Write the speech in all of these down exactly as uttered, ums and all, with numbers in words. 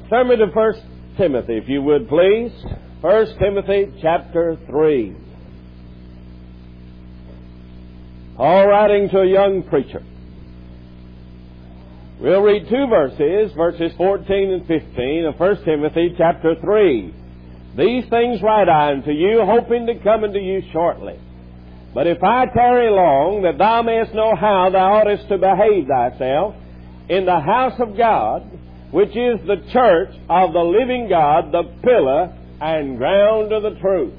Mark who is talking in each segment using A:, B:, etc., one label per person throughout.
A: Turn me to First Timothy, if you would, please. First Timothy chapter three. Paul writing to a young preacher. We'll read two verses, verses fourteen and fifteen of First Timothy chapter three. These things write I unto you, hoping to come unto you shortly. But if I tarry long, that thou mayest know how thou oughtest to behave thyself in the house of God, which is the church of the living God, the pillar and ground of the truth.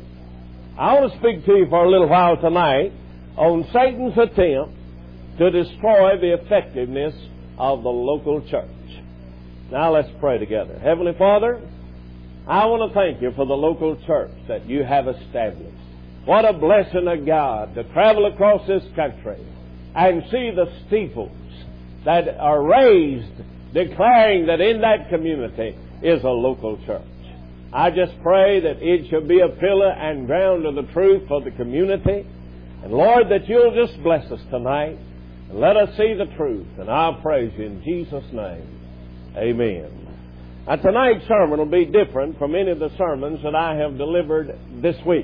A: I want to speak to you for a little while tonight on Satan's attempt to destroy the effectiveness of the local church. Now let's pray together. Heavenly Father, I want to thank you for the local church that you have established. What a blessing of God to travel across this country and see the steeples that are raised declaring that in that community is a local church. I just pray that it shall be a pillar and ground of the truth for the community. And Lord, that you'll just bless us tonight and let us see the truth. And I'll praise you in Jesus' name. Amen. Now, tonight's sermon will be different from any of the sermons that I have delivered this week.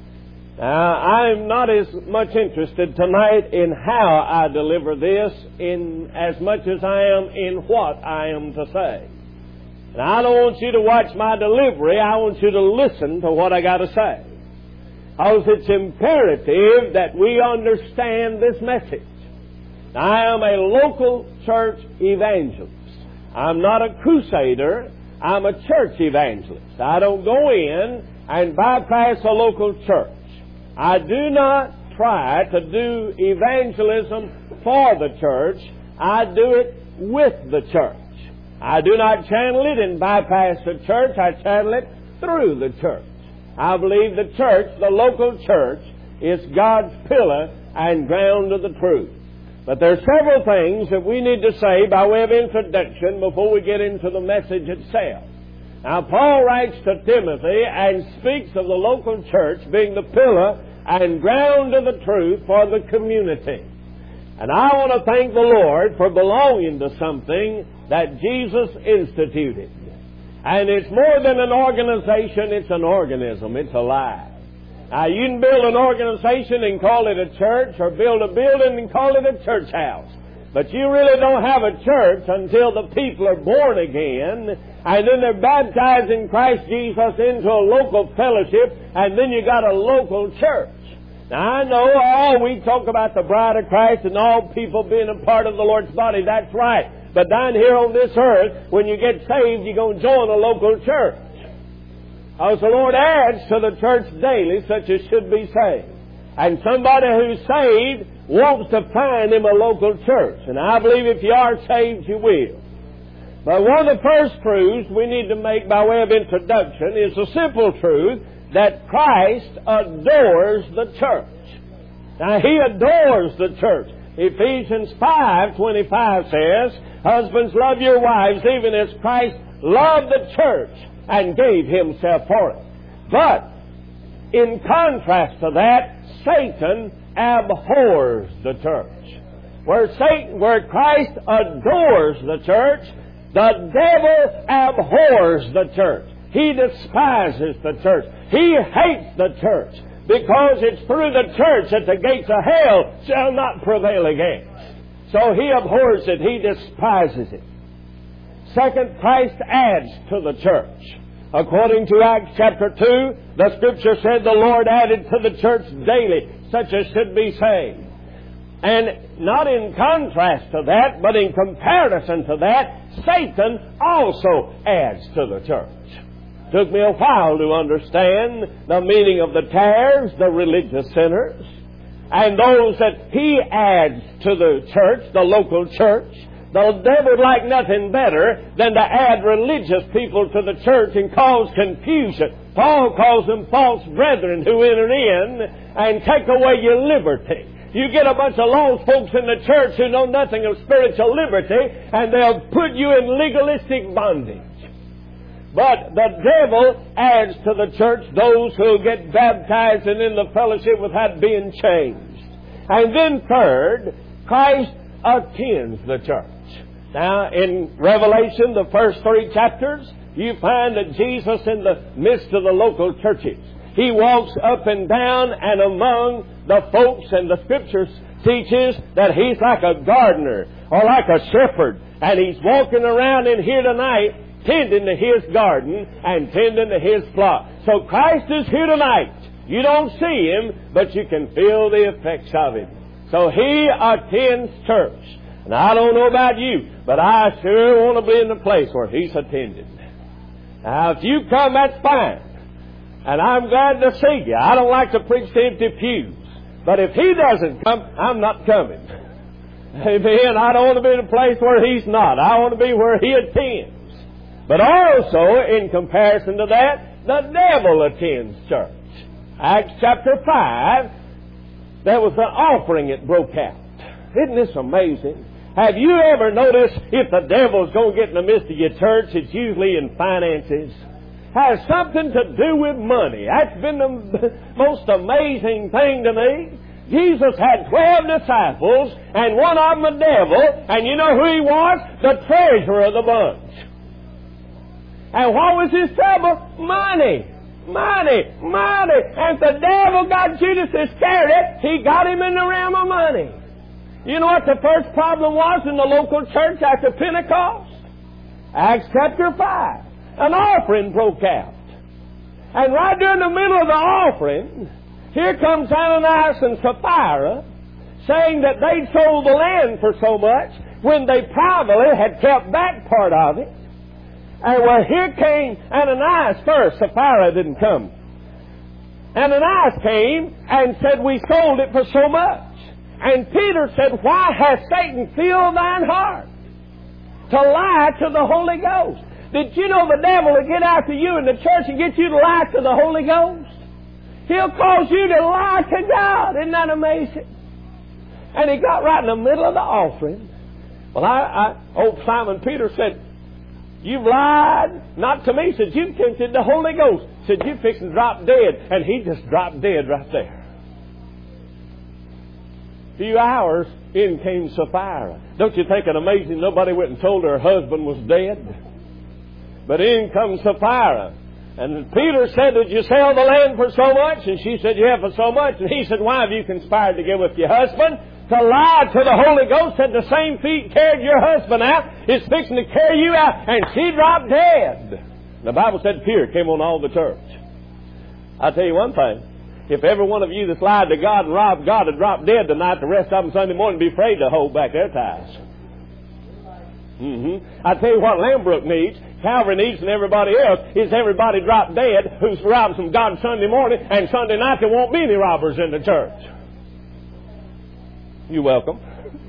A: Now, I'm not as much interested tonight in how I deliver this in as much as I am in what I am to say. And I don't want you to watch my delivery. I want you to listen to what I got to say. Because it's imperative that we understand this message. I am a local church evangelist. I'm not a crusader. I'm a church evangelist. I don't go in and bypass a local church. I do not try to do evangelism for the church. I do it with the church. I do not channel it and bypass the church. I channel it through the church. I believe the church, the local church, is God's pillar and ground of the truth. But there are several things that we need to say by way of introduction before we get into the message itself. Now, Paul writes to Timothy and speaks of the local church being the pillar and ground of the truth for the community. And I want to thank the Lord for belonging to something that Jesus instituted. And it's more than an organization, it's an organism, it's alive. Now, you can build an organization and call it a church, or build a building and call it a church house. But you really don't have a church until the people are born again, and then they're baptized in Christ Jesus into a local fellowship, and then you got a local church. Now, I know all we talk about the bride of Christ and all people being a part of the Lord's body. That's right. But down here on this earth, when you get saved, you're going to join a local church. As the Lord adds to the church daily, such as should be saved. And somebody who's saved wants to find him a local church. And I believe if you are saved, you will. But one of the first truths we need to make by way of introduction is the simple truth that Christ adores the church. Now, He adores the church. Ephesians five twenty-five says, husbands, love your wives even as Christ loved the church and gave Himself for it. But, in contrast to that, Satan abhors the church. Where Satan, where Christ adores the church, the devil abhors the church. He despises the church. He hates the church because it's through the church that the gates of hell shall not prevail against. So he abhors it. He despises it. Second, Christ adds to the church. According to Acts chapter two, the Scripture said the Lord added to the church daily such as should be saved. And not in contrast to that, but in comparison to that, Satan also adds to the church. Took me a while to understand the meaning of the tares, the religious sinners, and those that he adds to the church, the local church. The devil would like nothing better than to add religious people to the church and cause confusion. Paul calls them false brethren who enter in and take away your liberty. You get a bunch of lost folks in the church who know nothing of spiritual liberty, and they'll put you in legalistic bondage. But the devil adds to the church those who get baptized and in the fellowship without being changed. And then third, Christ attends the church. Now, in Revelation, the first three chapters, you find that Jesus in the midst of the local churches, He walks up and down and among the folks, and the Scriptures teaches that He's like a gardener or like a shepherd, and He's walking around in here tonight tending to His garden and tending to His flock. So Christ is here tonight. You don't see Him, but you can feel the effects of Him. So He attends church. And I don't know about you, but I sure want to be in the place where He's attending. Now, if you come, that's fine. And I'm glad to see you. I don't like to preach to empty pews. But if He doesn't come, I'm not coming. Amen. I don't want to be in a place where He's not. I want to be where He attends. But also, in comparison to that, the devil attends church. Acts chapter five, there was an offering that broke out. Isn't this amazing? Have you ever noticed if the devil's going to get in the midst of your church, it's usually in finances? Has something to do with money. That's been the most amazing thing to me. Jesus had twelve disciples, and one of them a devil, and you know who he was? The treasurer of the bunch. And what was his trouble? Money. Money. Money. And if the devil got Judas Iscariot, he got him in the realm of money. You know what the first problem was in the local church after Pentecost? Acts chapter five. An offering broke out. And right during the middle of the offering, here comes Ananias and Sapphira saying that they'd sold the land for so much when they probably had kept back part of it. And well, here came Ananias first. Sapphira didn't come. Ananias came and said, we sold it for so much. And Peter said, why has Satan filled thine heart to lie to the Holy Ghost? Did you know the devil will get after you in the church and get you to lie to the Holy Ghost? He'll cause you to lie to God. Isn't that amazing? And he got right in the middle of the offering. Well, I, I old Simon Peter said, you've lied, not to me. Said, you've tempted the Holy Ghost. Said, you're fixing to drop dead. And he just dropped dead right there. A few hours, in came Sapphira. Don't you think it amazing nobody went and told her husband was dead? But in comes Sapphira. And Peter said, did you sell the land for so much? And she said, yeah, for so much. And he said, why have you conspired to get with your husband? To lie to the Holy Ghost, said the same feet carried your husband out is fixing to carry you out. And she dropped dead. The Bible said fear came on all the church. I'll tell you one thing. If every one of you that's lied to God and robbed God had dropped dead tonight, the rest of them Sunday morning be afraid to hold back their tithes. Mm-hmm. I tell you what Lambrook needs, Calvary needs, and everybody else is everybody drop dead who's robbed from God Sunday morning, and Sunday night there won't be any robbers in the church. You're welcome.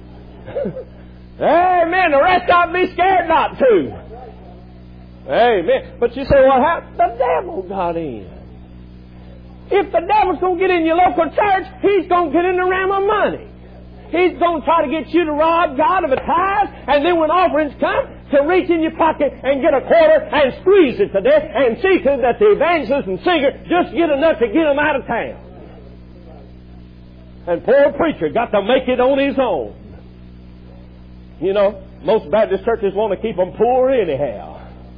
A: Amen. The rest of them be scared not to. Amen. But you say, what happened? The devil got in. If the devil's going to get in your local church, he's going to get in the realm of money. He's going to try to get you to rob God of a tithe, and then when offerings come, to reach in your pocket and get a quarter and squeeze it to death and see to that the evangelist and singer just get enough to get them out of town. And poor preacher got to make it on his own. You know, most Baptist churches want to keep them poor anyhow.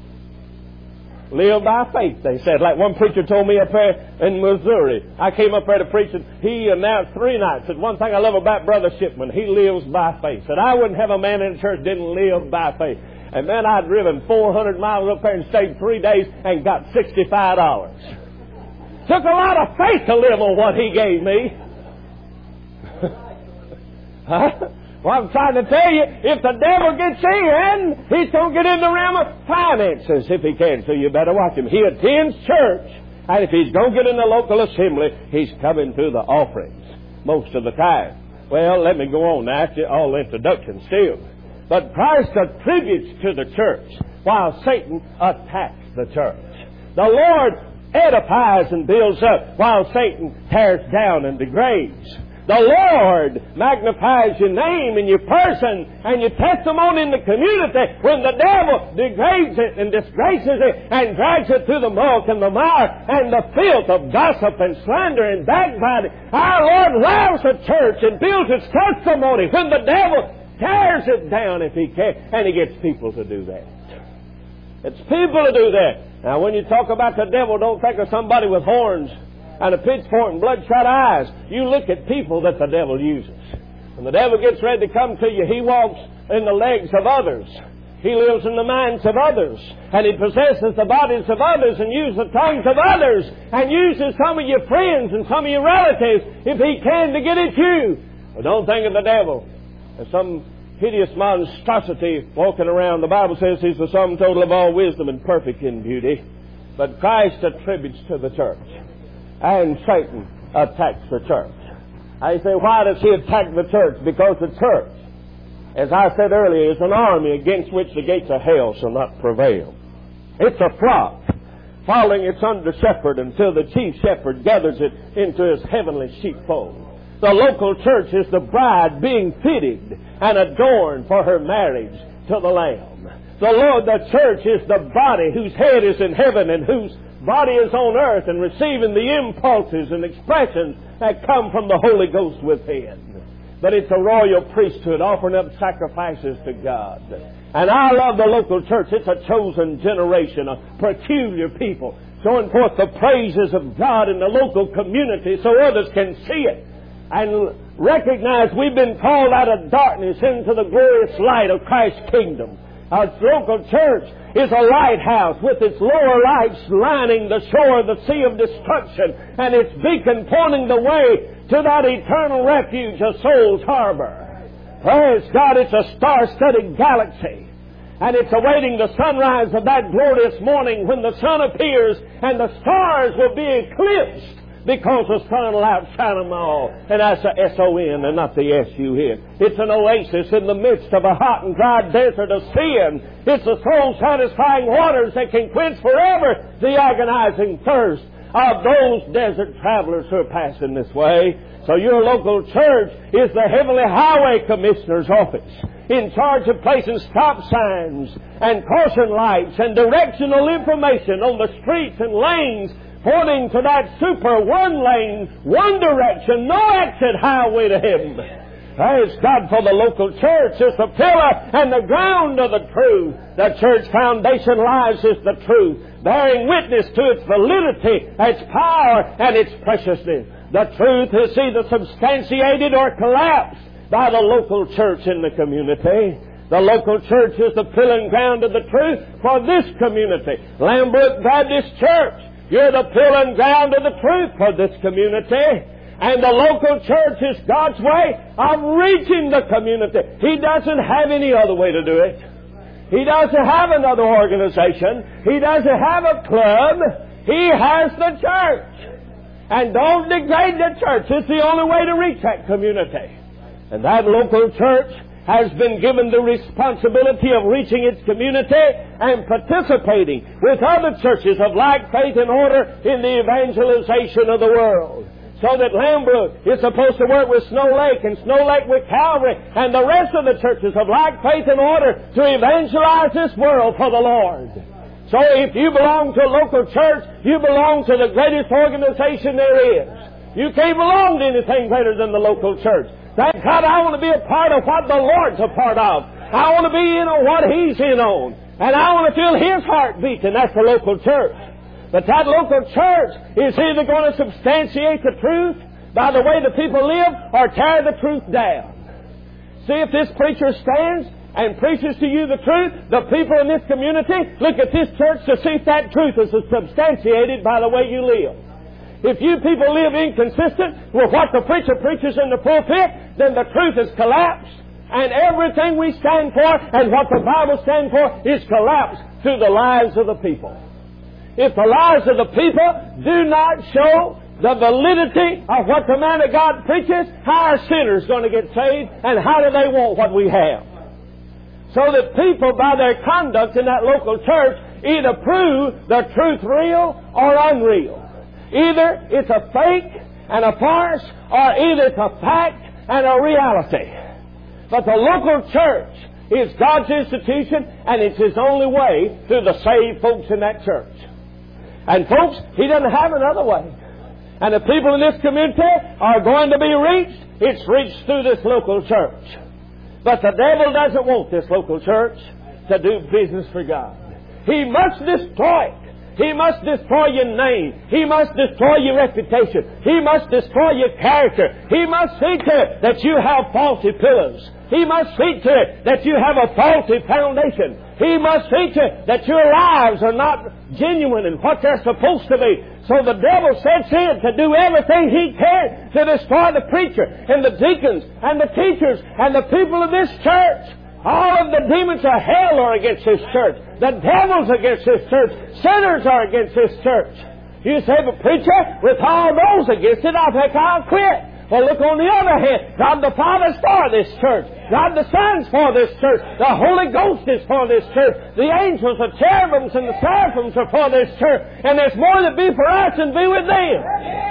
A: Live by faith, they said. Like one preacher told me up there in Missouri. I came up there to preach, and he announced three nights. Said, one thing I love about Brother Shipman, he lives by faith. Said, I wouldn't have a man in the church that didn't live by faith. And man, I'd driven four hundred miles up there and stayed three days and got sixty-five dollars. Took a lot of faith to live on what he gave me. Huh? Well, I'm trying to tell you, if the devil gets in, he's going to get in the realm of finances if he can. So you better watch him. He attends church, and if he's going to get in the local assembly, he's coming through the offerings most of the time. Well, let me go on now. That's all introduction still. But Christ attributes to the church while Satan attacks the church. The Lord edifies and builds up while Satan tears down and degrades. The Lord magnifies your name and your person and your testimony in the community when the devil degrades it and disgraces it and drags it through the muck and the mire and the filth of gossip and slander and backbiting. Our Lord loves the church and builds its testimony when the devil tears it down if he can, and he gets people to do that. It's people who do that. Now, when you talk about the devil, don't think of somebody with horns and a pitchfork and bloodshot eyes. You look at people that the devil uses. When the devil gets ready to come to you, he walks in the legs of others. He lives in the minds of others. And he possesses the bodies of others and uses the tongues of others and uses some of your friends and some of your relatives, if he can, to get at you. But don't think of the devil as some hideous monstrosity walking around. The Bible says he's the sum total of all wisdom and perfect in beauty. But Christ attributes to the church. And Satan attacks the church. I say, why does he attack the church? Because the church, as I said earlier, is an army against which the gates of hell shall not prevail. It's a flock following its under shepherd until the chief shepherd gathers it into his heavenly sheepfold. The local church is the bride being fitted and adorned for her marriage to the Lamb. The Lord, the church, is the body whose head is in heaven and whose body is on earth, and receiving the impulses and expressions that come from the Holy Ghost within. But it's a royal priesthood offering up sacrifices to God. And I love the local church. It's a chosen generation, a peculiar people, showing forth the praises of God in the local community so others can see it and recognize we've been called out of darkness into the glorious light of Christ's kingdom. Our local church is a lighthouse with its lower lights lining the shore of the sea of destruction, and its beacon pointing the way to that eternal refuge of Soul's Harbor. Praise God, it's a star-studded galaxy, and it's awaiting the sunrise of that glorious morning when the sun appears and the stars will be eclipsed, because the sun will outshine them all. And that's the S O N and not the S U N. It's an oasis in the midst of a hot and dry desert of sin. It's the soul-satisfying waters that can quench forever the agonizing thirst of those desert travelers who are passing this way. So your local church is the Heavenly Highway Commissioner's office, in charge of placing stop signs and caution lights and directional information on the streets and lanes, pointing to that super one lane, one direction, no exit highway to heaven. Praise God for the local church. It's the pillar and the ground of the truth. The church foundation lies is the truth, bearing witness to its validity, its power, and its preciousness. The truth is either substantiated or collapsed by the local church in the community. The local church is the pillar and ground of the truth for this community. Lambert Baptist Church, you're the pillar and ground of the truth for this community. And the local church is God's way of reaching the community. He doesn't have any other way to do it. He doesn't have another organization. He doesn't have a club. He has the church. And don't degrade the church. It's the only way to reach that community. And that local church has been given the responsibility of reaching its community and participating with other churches of like faith and order in the evangelization of the world. So that Lambrook is supposed to work with Snow Lake, and Snow Lake with Calvary, and the rest of the churches of like faith and order to evangelize this world for the Lord. So if you belong to a local church, you belong to the greatest organization there is. You can't belong to anything greater than the local church. Thank God, I want to be a part of what the Lord's a part of. I want to be in on what He's in on. And I want to feel His heart beating. That's the local church. But that local church is either going to substantiate the truth by the way the people live or tear the truth down. See, if this preacher stands and preaches to you the truth, the people in this community look at this church to see if that truth is substantiated by the way you live. If you people live inconsistent with what the preacher preaches in the pulpit, then the truth is collapsed, and everything we stand for and what the Bible stands for is collapsed through the lives of the people. If the lives of the people do not show the validity of what the man of God preaches, how are sinners going to get saved, and how do they want what we have? So that people, by their conduct in that local church, either prove the truth real or unreal. Either it's a fake and a farce, or either it's a fact and a reality. But the local church is God's institution, and it's His only way through the saved folks in that church. And folks, He doesn't have another way. And the people in this community are going to be reached. It's reached through this local church. But the devil doesn't want this local church to do business for God. He must destroy it. He must destroy your name. He must destroy your reputation. He must destroy your character. He must see to it that you have faulty pillars. He must see to it that you have a faulty foundation. He must see to it that your lives are not genuine in what they're supposed to be. So the devil sets in to do everything he can to destroy the preacher and the deacons and the teachers and the people of this church. All of the demons of hell are against this church. The devil's against this church. Sinners are against this church. You say, but preacher, with all those against it, I think I'll quit. Well, look on the other hand. God the Father's for this church. God the Son's for this church. The Holy Ghost is for this church. The angels, the cherubims, and the seraphims are for this church. And there's more to be for us than be with them.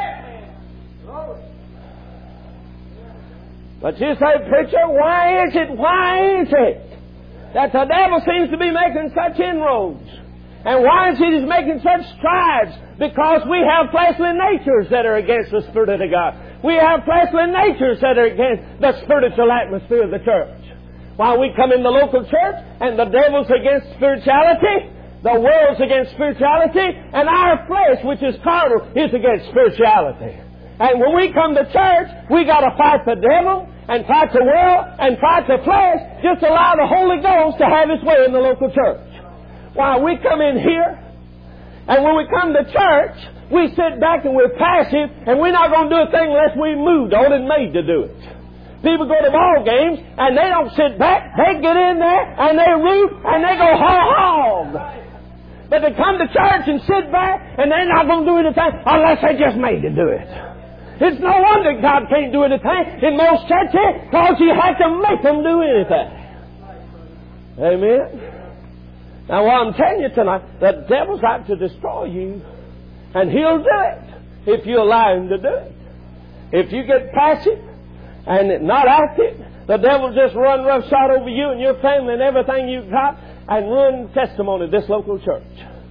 A: But you say, preacher, why is it, why is it that the devil seems to be making such inroads? And why is he making such strides? Because we have fleshly natures that are against the Spirit of God. We have fleshly natures that are against the spiritual atmosphere of the church. While we come in the local church and the devil's against spirituality, the world's against spirituality, and our flesh, which is carnal, is against spirituality. And when we come to church, we got to fight the devil and fight the world and fight the flesh. Just allow the Holy Ghost to have His way in the local church. While we come in here, and when we come to church, we sit back and we're passive, and we're not going to do a thing unless we moved on and made to do it. People go to ball games, and they don't sit back. They get in there, and they root, and they go hog. But they come to church and sit back, and they're not going to do anything unless they just made to do it. It's no wonder God can't do anything in most churches, because He has to make them do anything. Amen? Now, what I'm telling you tonight, the devil's out to destroy you, and he'll do it if you allow him to do it. If you get passive and not active, the devil just run roughshod over you and your family and everything you've got and ruin the testimony of this local church.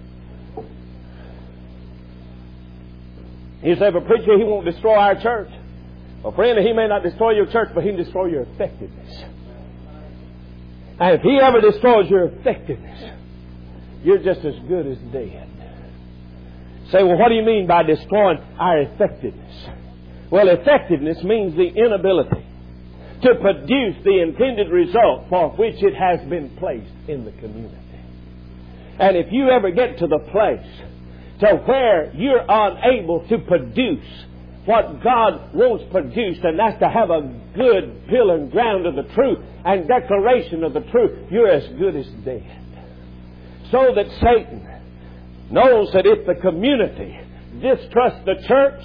A: You say, but preacher, he won't destroy our church. Well, friend, he may not destroy your church, but he can destroy your effectiveness. And if he ever destroys your effectiveness, you're just as good as dead. Say, well, what do you mean by destroying our effectiveness? Well, effectiveness means the inability to produce the intended result for which it has been placed in the community. And if you ever get to the place to where you're unable to produce what God wants produced, and that's to have a good pillar and ground of the truth and declaration of the truth, you're as good as dead. So that Satan knows that if the community distrusts the church,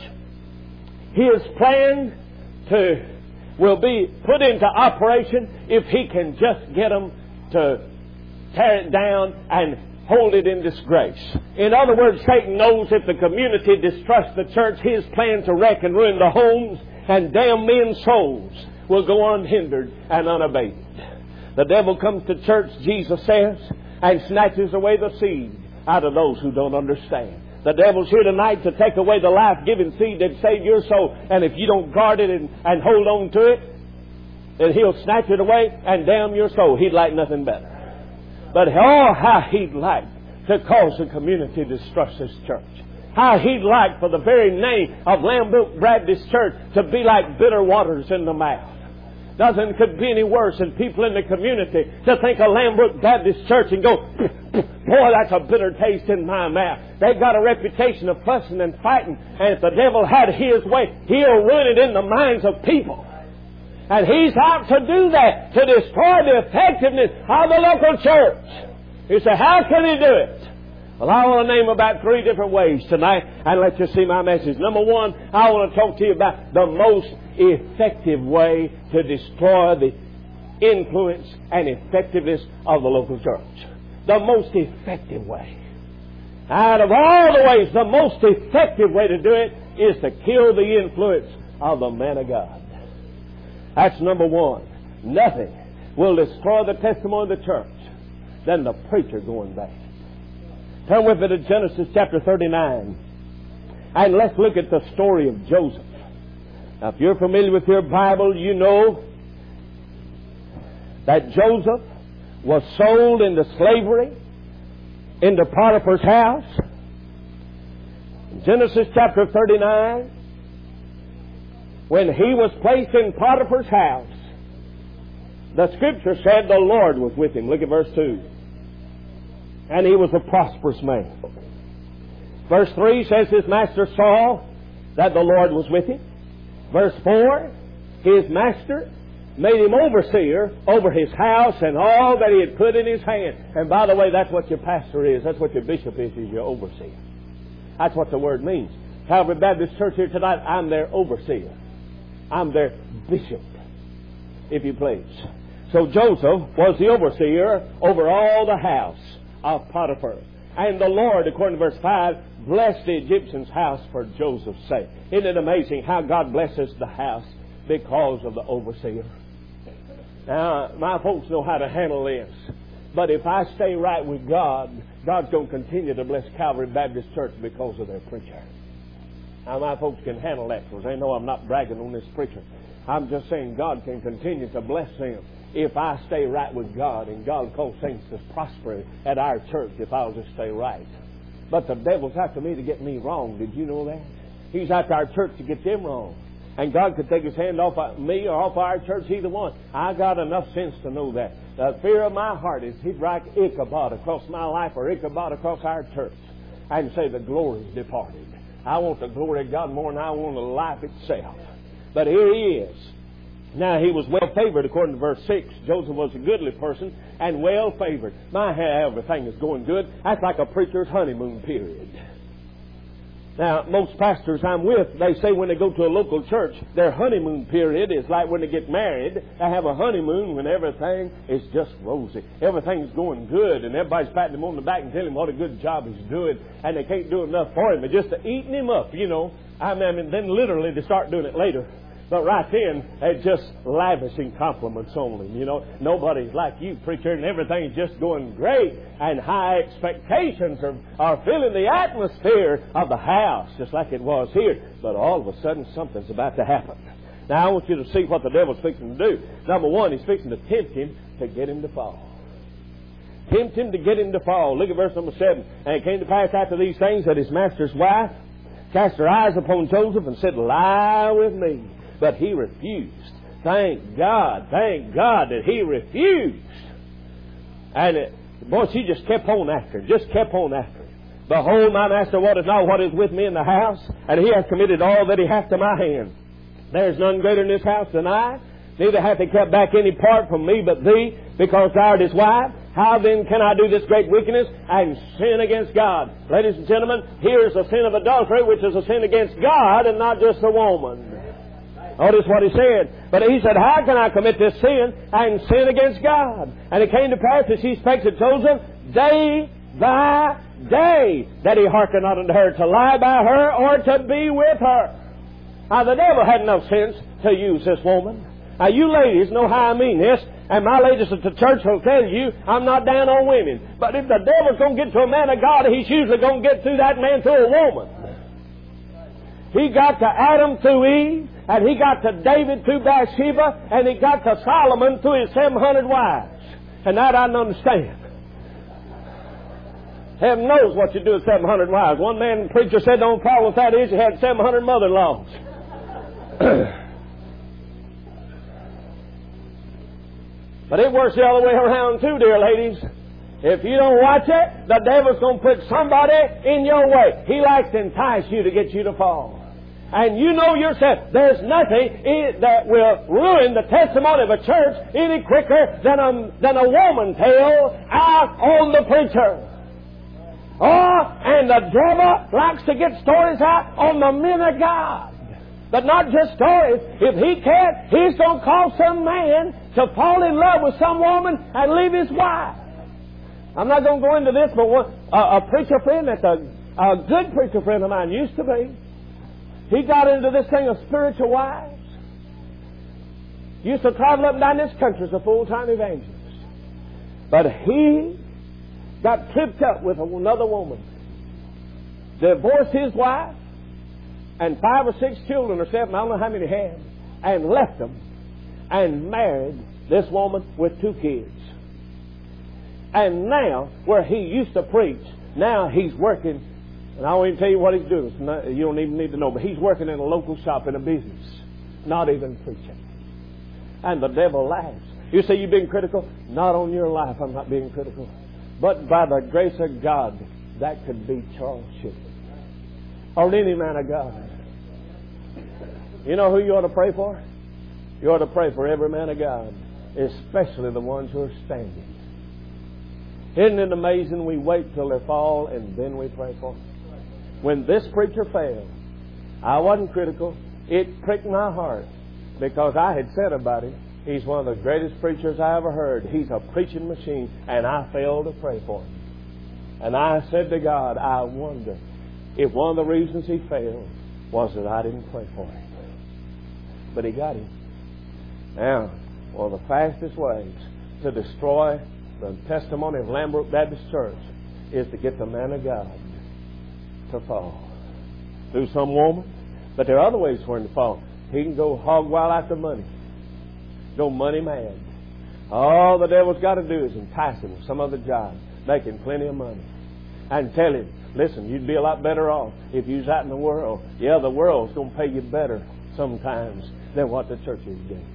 A: his plan to will be put into operation if he can just get them to tear it down and hold it in disgrace. In other words, Satan knows if the community distrusts the church, his plan to wreck and ruin the homes and damn men's souls will go unhindered and unabated. The devil comes to church, Jesus says, and snatches away the seed out of those who don't understand. The devil's here tonight to take away the life-giving seed that saved your soul. And if you don't guard it and, and hold on to it, then he'll snatch it away and damn your soul. He'd like nothing better. But oh, how he'd like to cause the community to distrust this church. How he'd like for the very name of Lambrook Baptist Church to be like bitter waters in the mouth. Nothing could be any worse than people in the community to think of Lambrook Baptist Church and go, boy, that's a bitter taste in my mouth. They've got a reputation of fussing and fighting, and if the devil had his way, he'll ruin it in the minds of people. And he's out to do that, to destroy the effectiveness of the local church. You say, how can he do it? Well, I want to name about three different ways tonight and let you see my message. Number one, I want to talk to you about the most effective way to destroy the influence and effectiveness of the local church. The most effective way. Out of all the ways, the most effective way to do it is to kill the influence of the man of God. That's number one. Nothing will destroy the testimony of the church than the preacher going bad. Turn with me to Genesis chapter thirty-nine. And let's look at the story of Joseph. Now, if you're familiar with your Bible, you know that Joseph was sold into slavery into Potiphar's house. Genesis chapter thirty-nine, when he was placed in Potiphar's house, the Scripture said the Lord was with him. Look at verse two. And he was a prosperous man. Verse three says his master saw that the Lord was with him. Verse four, his master made him overseer over his house and all that he had put in his hand. And by the way, that's what your pastor is. That's what your bishop is, is your overseer. That's what the word means. Calvary Baptist Church here tonight, I'm their overseer. I'm their bishop, if you please. So Joseph was the overseer over all the house of Potiphar. And the Lord, according to verse five, blessed the Egyptian's house for Joseph's sake. Isn't it amazing how God blesses the house because of the overseer? Now, my folks know how to handle this. But if I stay right with God, God's going to continue to bless Calvary Baptist Church because of their preacher. Now, my folks can handle that because they know I'm not bragging on this preacher. I'm just saying God can continue to bless them if I stay right with God, and God calls things to prosper at our church if I'll just stay right. But the devil's after me to get me wrong. Did you know that? He's after our church to get them wrong. And God could take his hand off of me or off our church, either one. I got enough sense to know that. The fear of my heart is he'd write Ichabod across my life or Ichabod across our church and say the glory's departed. I want the glory of God more than I want the life itself. But here he is. Now, he was well favored according to verse six. Joseph was a goodly person and well favored. My, everything is going good. That's like a preacher's honeymoon period. Now, most pastors I'm with, they say when they go to a local church, their honeymoon period is like when they get married. They have a honeymoon when everything is just rosy. Everything's going good, and everybody's patting him on the back and telling him what a good job he's doing, and they can't do enough for him. They're just eating him up, you know. I mean, then literally they start doing it later. But right then, they're just lavishing compliments on him. You know, nobody's like you, preacher, and everything's just going great. And high expectations are, are filling the atmosphere of the house, just like it was here. But all of a sudden, something's about to happen. Now, I want you to see what the devil's fixing to do. Number one, he's fixing to tempt him to get him to fall. Tempt him to get him to fall. Look at verse number seven. And it came to pass after these things that his master's wife cast her eyes upon Joseph and said, "Lie with me." But he refused. Thank God, thank God that he refused. And it, boy, she just kept on after him, just kept on after him. "Behold, my master wotteth not what is with me in the house, and he hath committed all that he hath to my hand. There is none greater in this house than I, neither hath he kept back any part from me but thee, because thou art his wife. How then can I do this great wickedness and sin against God?" Ladies and gentlemen, here is a sin of adultery, which is a sin against God and not just a woman. Notice what he said. But he said, "How can I commit this sin and sin against God?" And it came to pass as he spake to Joseph day by day, that he hearkened not unto her to lie by her or to be with her. Now, the devil had enough sense to use this woman. Now, you ladies know how I mean this, and my ladies at the church will tell you I'm not down on women. But if the devil's going to get to a man of God, he's usually going to get through that man through a woman. He got to Adam through Eve, and he got to David through Bathsheba, and he got to Solomon through his seven hundred wives. And that I don't understand. Heaven knows what you do with seven hundred wives. One man preacher said the only problem with that is you had seven hundred mother-in-laws. But it works the other way around too, dear ladies. If you don't watch it, the devil's going to put somebody in your way. He likes to entice you to get you to fall. And you know yourself, there's nothing that will ruin the testimony of a church any quicker than a, than a woman tale out on the preacher. Oh, and the devil likes to get stories out on the men of God. But not just stories. If he can't, he's going to cause some man to fall in love with some woman and leave his wife. I'm not going to go into this, but one, uh, a preacher friend that's a, a good preacher friend of mine used to be, he got into this thing of spiritual wives. Used to travel up and down this country as a full-time evangelist. But he got tripped up with another woman, divorced his wife, and five or six children or seven, I don't know how many he had, and left them and married this woman with two kids. And now, where he used to preach, now he's working, and I won't even tell you what he's doing. It's not, you don't even need to know, but he's working in a local shop in a business, not even preaching. And the devil laughs. You say you've been critical? Not on your life, I'm not being critical. But by the grace of God, that could be Charles Shipley or any man of God. You know who you ought to pray for? You ought to pray for every man of God, especially the ones who are standing. Isn't it amazing we wait till they fall and then we pray for them? When this preacher failed, I wasn't critical. It pricked my heart because I had said about him, he's one of the greatest preachers I ever heard. He's a preaching machine, and I failed to pray for him. And I said to God, I wonder if one of the reasons he failed was that I didn't pray for him. But he got him. Now, one of the fastest ways to destroy the testimony of Lambert Baptist Church is to get the man of God to fall. Through some woman. But there are other ways for him to fall. He can go hog wild after money. Go money mad. All the devil's got to do is entice him with some other job, making plenty of money. And tell him, listen, you'd be a lot better off if you was out in the world. Yeah, the world's going to pay you better sometimes than what the church is doing.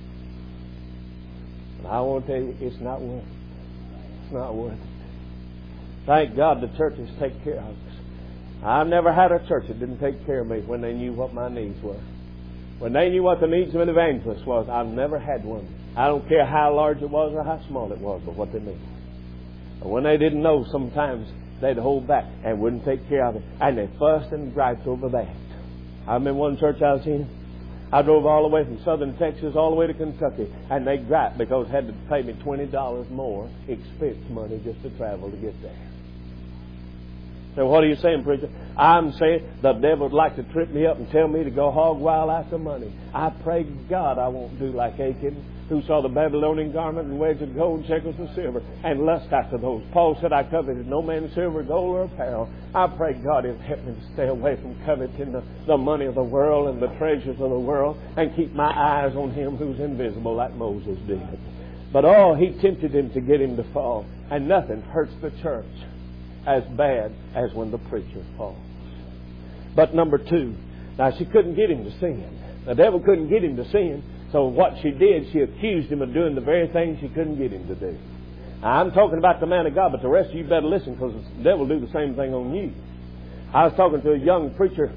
A: And I want to tell you, it's not worth it. It's not worth it. Thank God the churches take care of us. I've never had a church that didn't take care of me when they knew what my needs were. When they knew what the needs of an evangelist was, I've never had one. I don't care how large it was or how small it was, but what they needed. And when they didn't know, sometimes they'd hold back and wouldn't take care of it. And they fussed and griped over that. I remember one church I was in. I drove all the way from southern Texas all the way to Kentucky, and they griped because they had to pay me twenty dollars more expense money just to travel to get there. So what are you saying, preacher? I'm saying the devil would like to trip me up and tell me to go hog wild after money. I pray God I won't do like Achan, who saw the Babylonian garment and wedge of gold, shekels of silver, and lust after those. Paul said, I coveted no man's silver, gold, or apparel. I pray God he'll help me to stay away from coveting the, the money of the world and the treasures of the world and keep my eyes on him who's invisible like Moses did. But oh, he tempted him to get him to fall. And nothing hurts the church as bad as when the preacher falls. But number two, now she couldn't get him to sin. The devil couldn't get him to sin. So what she did, she accused him of doing the very thing she couldn't get him to do. Now, I'm talking about the man of God, but the rest of you better listen because the devil will do the same thing on you. I was talking to a young preacher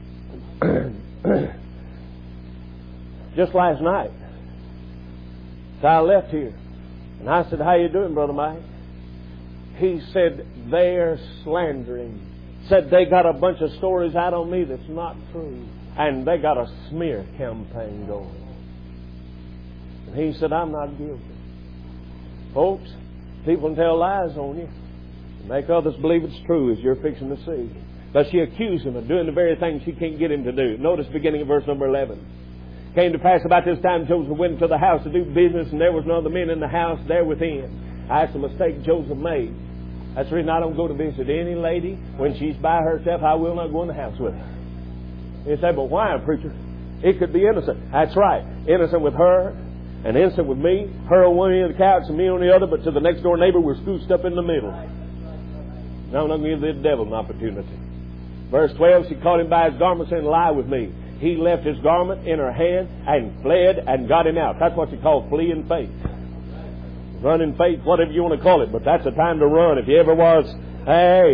A: just last night. So I left here. And I said, how you doing, Brother Mike? He said, they're slandering. Said they got a bunch of stories out on me that's not true. And they got a smear campaign going. And he said, I'm not guilty. Folks, people can tell lies on you and make others believe it's true, as you're fixing to see. But she accused him of doing the very thing she can't get him to do. Notice beginning of verse number eleven. Came to pass about this time Joseph went into the house to do business, and there was no other men in the house there within. That's the mistake Joseph made. That's the reason I don't go to visit any lady when she's by herself. I will not go in the house with her. You say, but why, preacher? It could be innocent. That's right. Innocent with her and innocent with me. Her on one end of the couch and me on the other, but to the next door neighbor we're scooched up in the middle. Now I'm not going to give the devil an opportunity. Verse twelve, she caught him by his garment saying, lie with me. He left his garment in her hand and fled and got him out. That's what you call fleeing faith. Run in faith, whatever you want to call it. But that's the time to run. If you ever was, hey,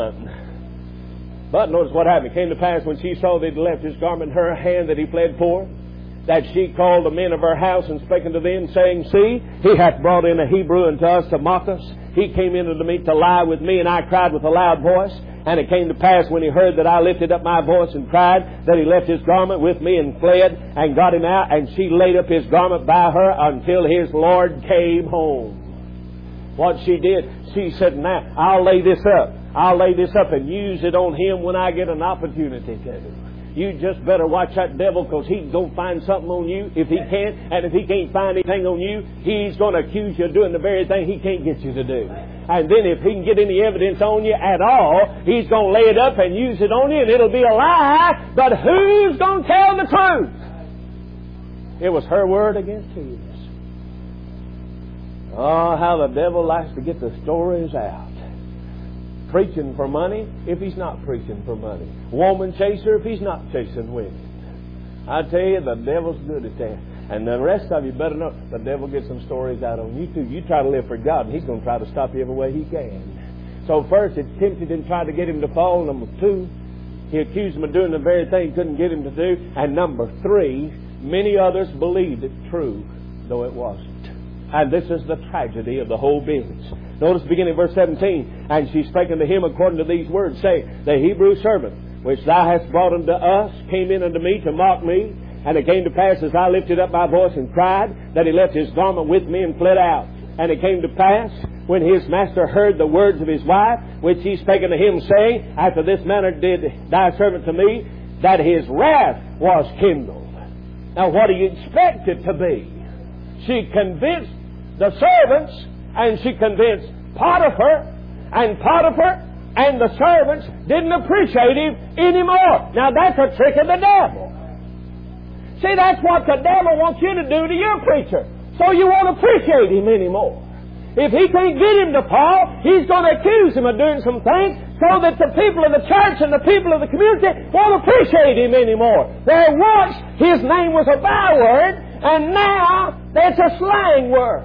A: run. But notice what happened. It came to pass when she saw that he left his garment in her hand that he fled for, that she called the men of her house and spake unto them, saying, see, he hath brought in a Hebrew unto us to mock us. He came into the meat to lie with me, and I cried with a loud voice. And it came to pass when he heard that I lifted up my voice and cried, that he left his garment with me and fled and got him out. And she laid up his garment by her until his Lord came home. What she did, she said, now I'll lay this up. I'll lay this up and use it on him when I get an opportunity to. You just better watch that devil, because he's going to find something on you if he can. And if he can't find anything on you, he's going to accuse you of doing the very thing he can't get you to do. And then if he can get any evidence on you at all, he's going to lay it up and use it on you, and it'll be a lie. But who's going to tell the truth? It was her word against his. Oh, how the devil likes to get the stories out. Preaching for money if he's not preaching for money. Woman chaser if he's not chasing women. I tell you, the devil's good at that. And the rest of you better know the devil gets some stories out on you too. You try to live for God, and he's going to try to stop you every way he can. So first, it tempted him, tried to get him to fall. Number two, he accused him of doing the very thing he couldn't get him to do. And number three, many others believed it true, though it wasn't. And this is the tragedy of the whole business. Notice beginning verse seventeen. And she spake unto him according to these words, say, the Hebrew servant, which thou hast brought unto us, came in unto me to mock me. And it came to pass, as I lifted up my voice and cried, that he left his garment with me and fled out. And it came to pass, when his master heard the words of his wife, which he spake unto him, saying, after this manner did thy servant to me, that his wrath was kindled. Now what do you expect it to be? She convinced the servants, and she convinced Potiphar, and Potiphar and the servants didn't appreciate him anymore. Now that's a trick of the devil. See, that's what the devil wants you to do to your preacher. So you won't appreciate him anymore. If he can't get him to fall, he's going to accuse him of doing some things so that the people of the church and the people of the community won't appreciate him anymore. There once his name was a byword, and now it's a slang word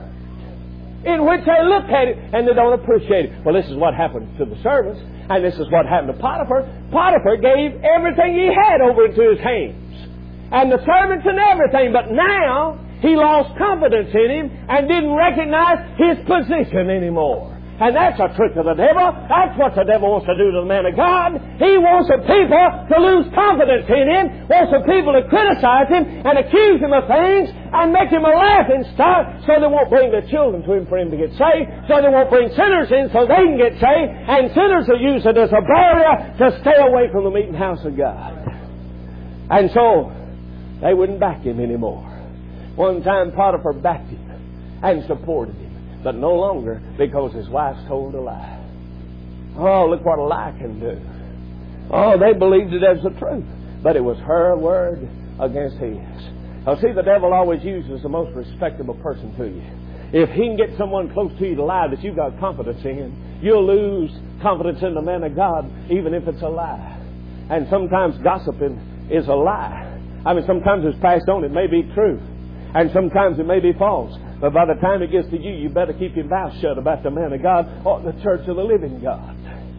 A: in which they look at it and they don't appreciate it. Well, this is what happened to the servants, and this is what happened to Potiphar. Potiphar gave everything he had over into his hands, and the servants and everything, but now he lost confidence in him and didn't recognize his position anymore. And that's a trick of the devil. That's what the devil wants to do to the man of God. He wants the people to lose confidence in him, wants the people to criticize him and accuse him of things and make him a laughing stock, so they won't bring their children to him for him to get saved, so they won't bring sinners in so they can get saved, and sinners will use it as a barrier to stay away from the meeting house of God. And so they wouldn't back him anymore. One time Potiphar backed him and supported him, but no longer, because his wife told a lie. Oh, look what a lie can do. Oh, they believed it as the truth, but it was her word against his. Now see, the devil always uses the most respectable person to you. If he can get someone close to you to lie that you've got confidence in, you'll lose confidence in the man of God, even if it's a lie. And sometimes gossiping is a lie. I mean, sometimes it's passed on, it may be true, and sometimes it may be false. But by the time it gets to you, you better keep your mouth shut about the man of God or the church of the living God.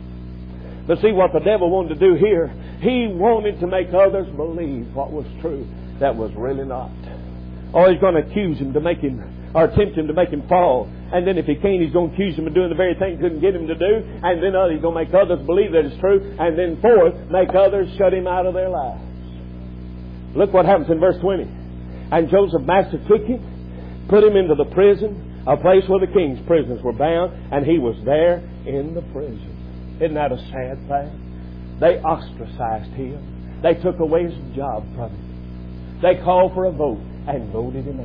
A: But see, what the devil wanted to do here, he wanted to make others believe what was true that was really not. Or he's going to accuse him to make him, or tempt him to make him fall. And then if he can't, he's going to accuse him of doing the very thing he couldn't get him to do. And then uh, he's going to make others believe that it's true. And then fourth, make others shut him out of their lives. Look what happens in verse twenty. And Joseph master took him, put him into the prison, a place where the king's prisoners were bound, and he was there in the prison. Isn't that a sad thing? They ostracized him. They took away his job from him. They called for a vote and voted him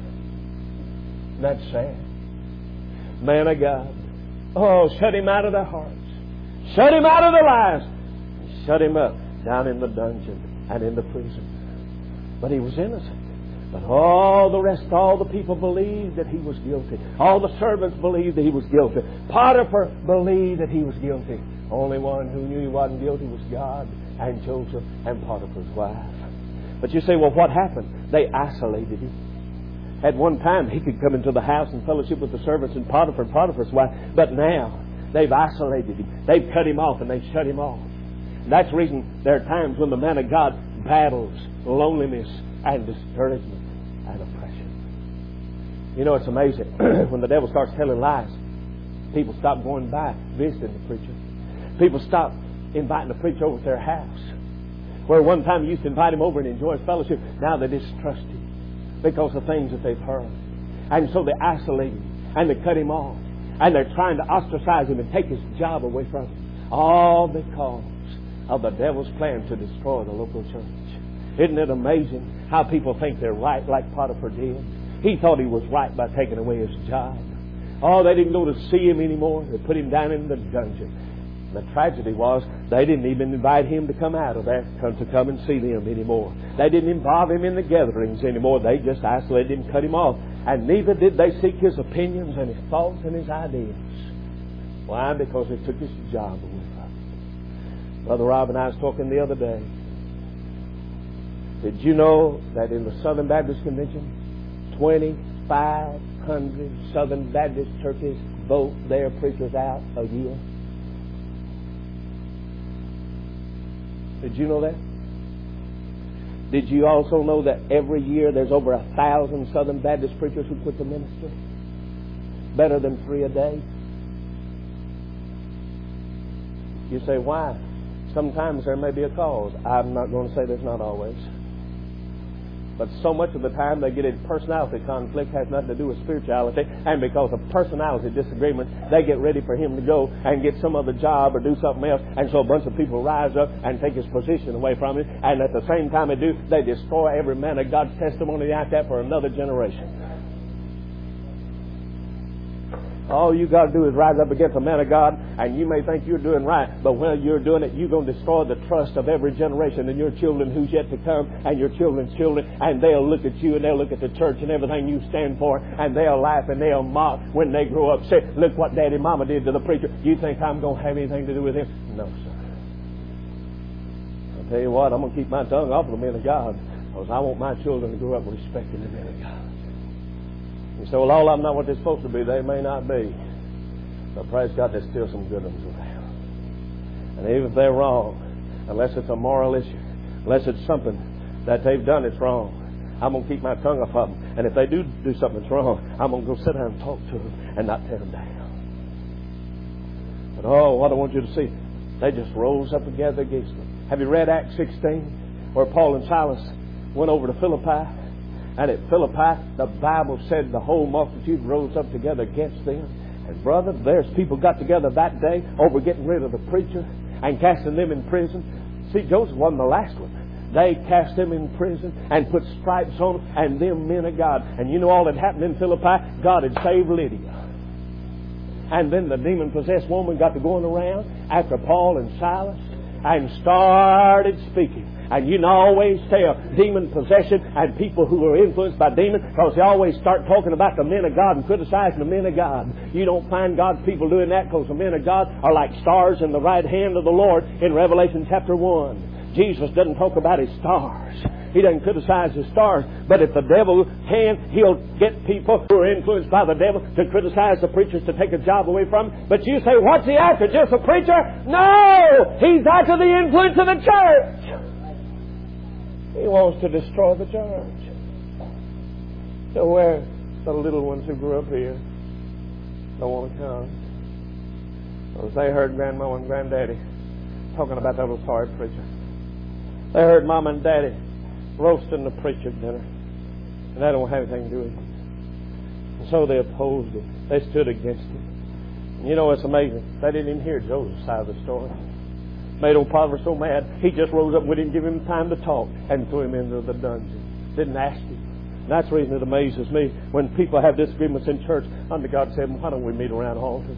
A: out. That's sad. Man of God. Oh, shut him out of their hearts. Shut him out of their lives. Shut him up down in the dungeon and in the prison. But he was innocent. But all the rest, all the people believed that he was guilty. All the servants believed that he was guilty. Potiphar believed that he was guilty. Only one who knew he wasn't guilty was God and Joseph and Potiphar's wife. But you say, well, what happened? They isolated him. At one time, he could come into the house and fellowship with the servants and Potiphar and Potiphar's wife. But now, they've isolated him. They've cut him off and they've shut him off. And that's the reason there are times when the man of God battles loneliness and discouragement and oppression. You know, it's amazing. When the devil starts telling lies, people stop going by visiting the preacher. People stop inviting the preacher over to their house. Where one time you used to invite him over and enjoy his fellowship, now they distrust him because of things that they've heard. And so they isolate him and they cut him off. And they're trying to ostracize him and take his job away from him. All because of the devil's plan to destroy the local church. Isn't it amazing how people think they're right like Potiphar did? He thought he was right by taking away his job. Oh, they didn't go to see him anymore. They put him down in the dungeon. The tragedy was they didn't even invite him to come out of there to come and see them anymore. They didn't involve him in the gatherings anymore. They just isolated him, cut him off. And neither did they seek his opinions and his thoughts and his ideas. Why? Because they took his job away from him. Brother Rob and I was talking the other day. Did you know that in the Southern Baptist Convention, twenty-five hundred Southern Baptist churches vote their preachers out a year? Did you know that? Did you also know that every year there's over a thousand Southern Baptist preachers who quit the ministry? Better than three a day. You say, why? Sometimes there may be a cause. I'm not going to say there's not always. But so much of the time they get in personality conflict, has nothing to do with spirituality, and because of personality disagreement, they get ready for him to go and get some other job or do something else, and so a bunch of people rise up and take his position away from him, and at the same time they do, they destroy every man of God's testimony like that for another generation. All you got to do is rise up against a man of God, and you may think you're doing right, but when you're doing it, you're going to destroy the trust of every generation and your children who's yet to come, and your children's children, and they'll look at you and they'll look at the church and everything you stand for, and they'll laugh and they'll mock when they grow up. Say, look what Daddy and Mama did to the preacher. You think I'm going to have anything to do with him? No, sir. I'll tell you what, I'm going to keep my tongue off of the men of God, because I want my children to grow up respecting the men of God. You say, well, all of them not what they're supposed to be. They may not be. But praise God, there's still some good ones around. And even if they're wrong, unless it's a moral issue, unless it's something that they've done that's wrong, I'm going to keep my tongue off of them. And if they do do something that's wrong, I'm going to go sit down and talk to them and not tear them down. But oh, what I want you to see, they just rose up together against them. Have you read Acts sixteen, where Paul and Silas went over to Philippi? And at Philippi, the Bible said the whole multitude rose up together against them. And brother, there's people got together that day over getting rid of the preacher and casting them in prison. See, Joseph wasn't the last one. They cast him in prison and put stripes on him, and them men of God. And you know all that happened in Philippi? God had saved Lydia. And then the demon-possessed woman got to going around after Paul and Silas and started speaking. And you can always tell demon possession and people who are influenced by demons, because they always start talking about the men of God and criticizing the men of God. You don't find God's people doing that, because the men of God are like stars in the right hand of the Lord in Revelation chapter one. Jesus doesn't talk about his stars. He doesn't criticize his stars. But if the devil can, he'll get people who are influenced by the devil to criticize the preachers, to take a job away from them. But you say, what's he after? Just a preacher? No! He's after the influence of the church. He wants to destroy the church. So where the little ones who grew up here don't want to come? Because they heard Grandma and Granddaddy talking about that little sorry preacher. They heard Mom and Daddy roasting the preacher at dinner. And they don't have anything to do with it. And so they opposed it. They stood against it. And you know, it's amazing. They didn't even hear Joseph's side of the story. Made old Potiphar so mad, he just rose up and we didn't give him time to talk and threw him into the dungeon. Didn't ask him. And that's the reason it amazes me when people have disagreements in church. Under God said, why don't we meet around altars?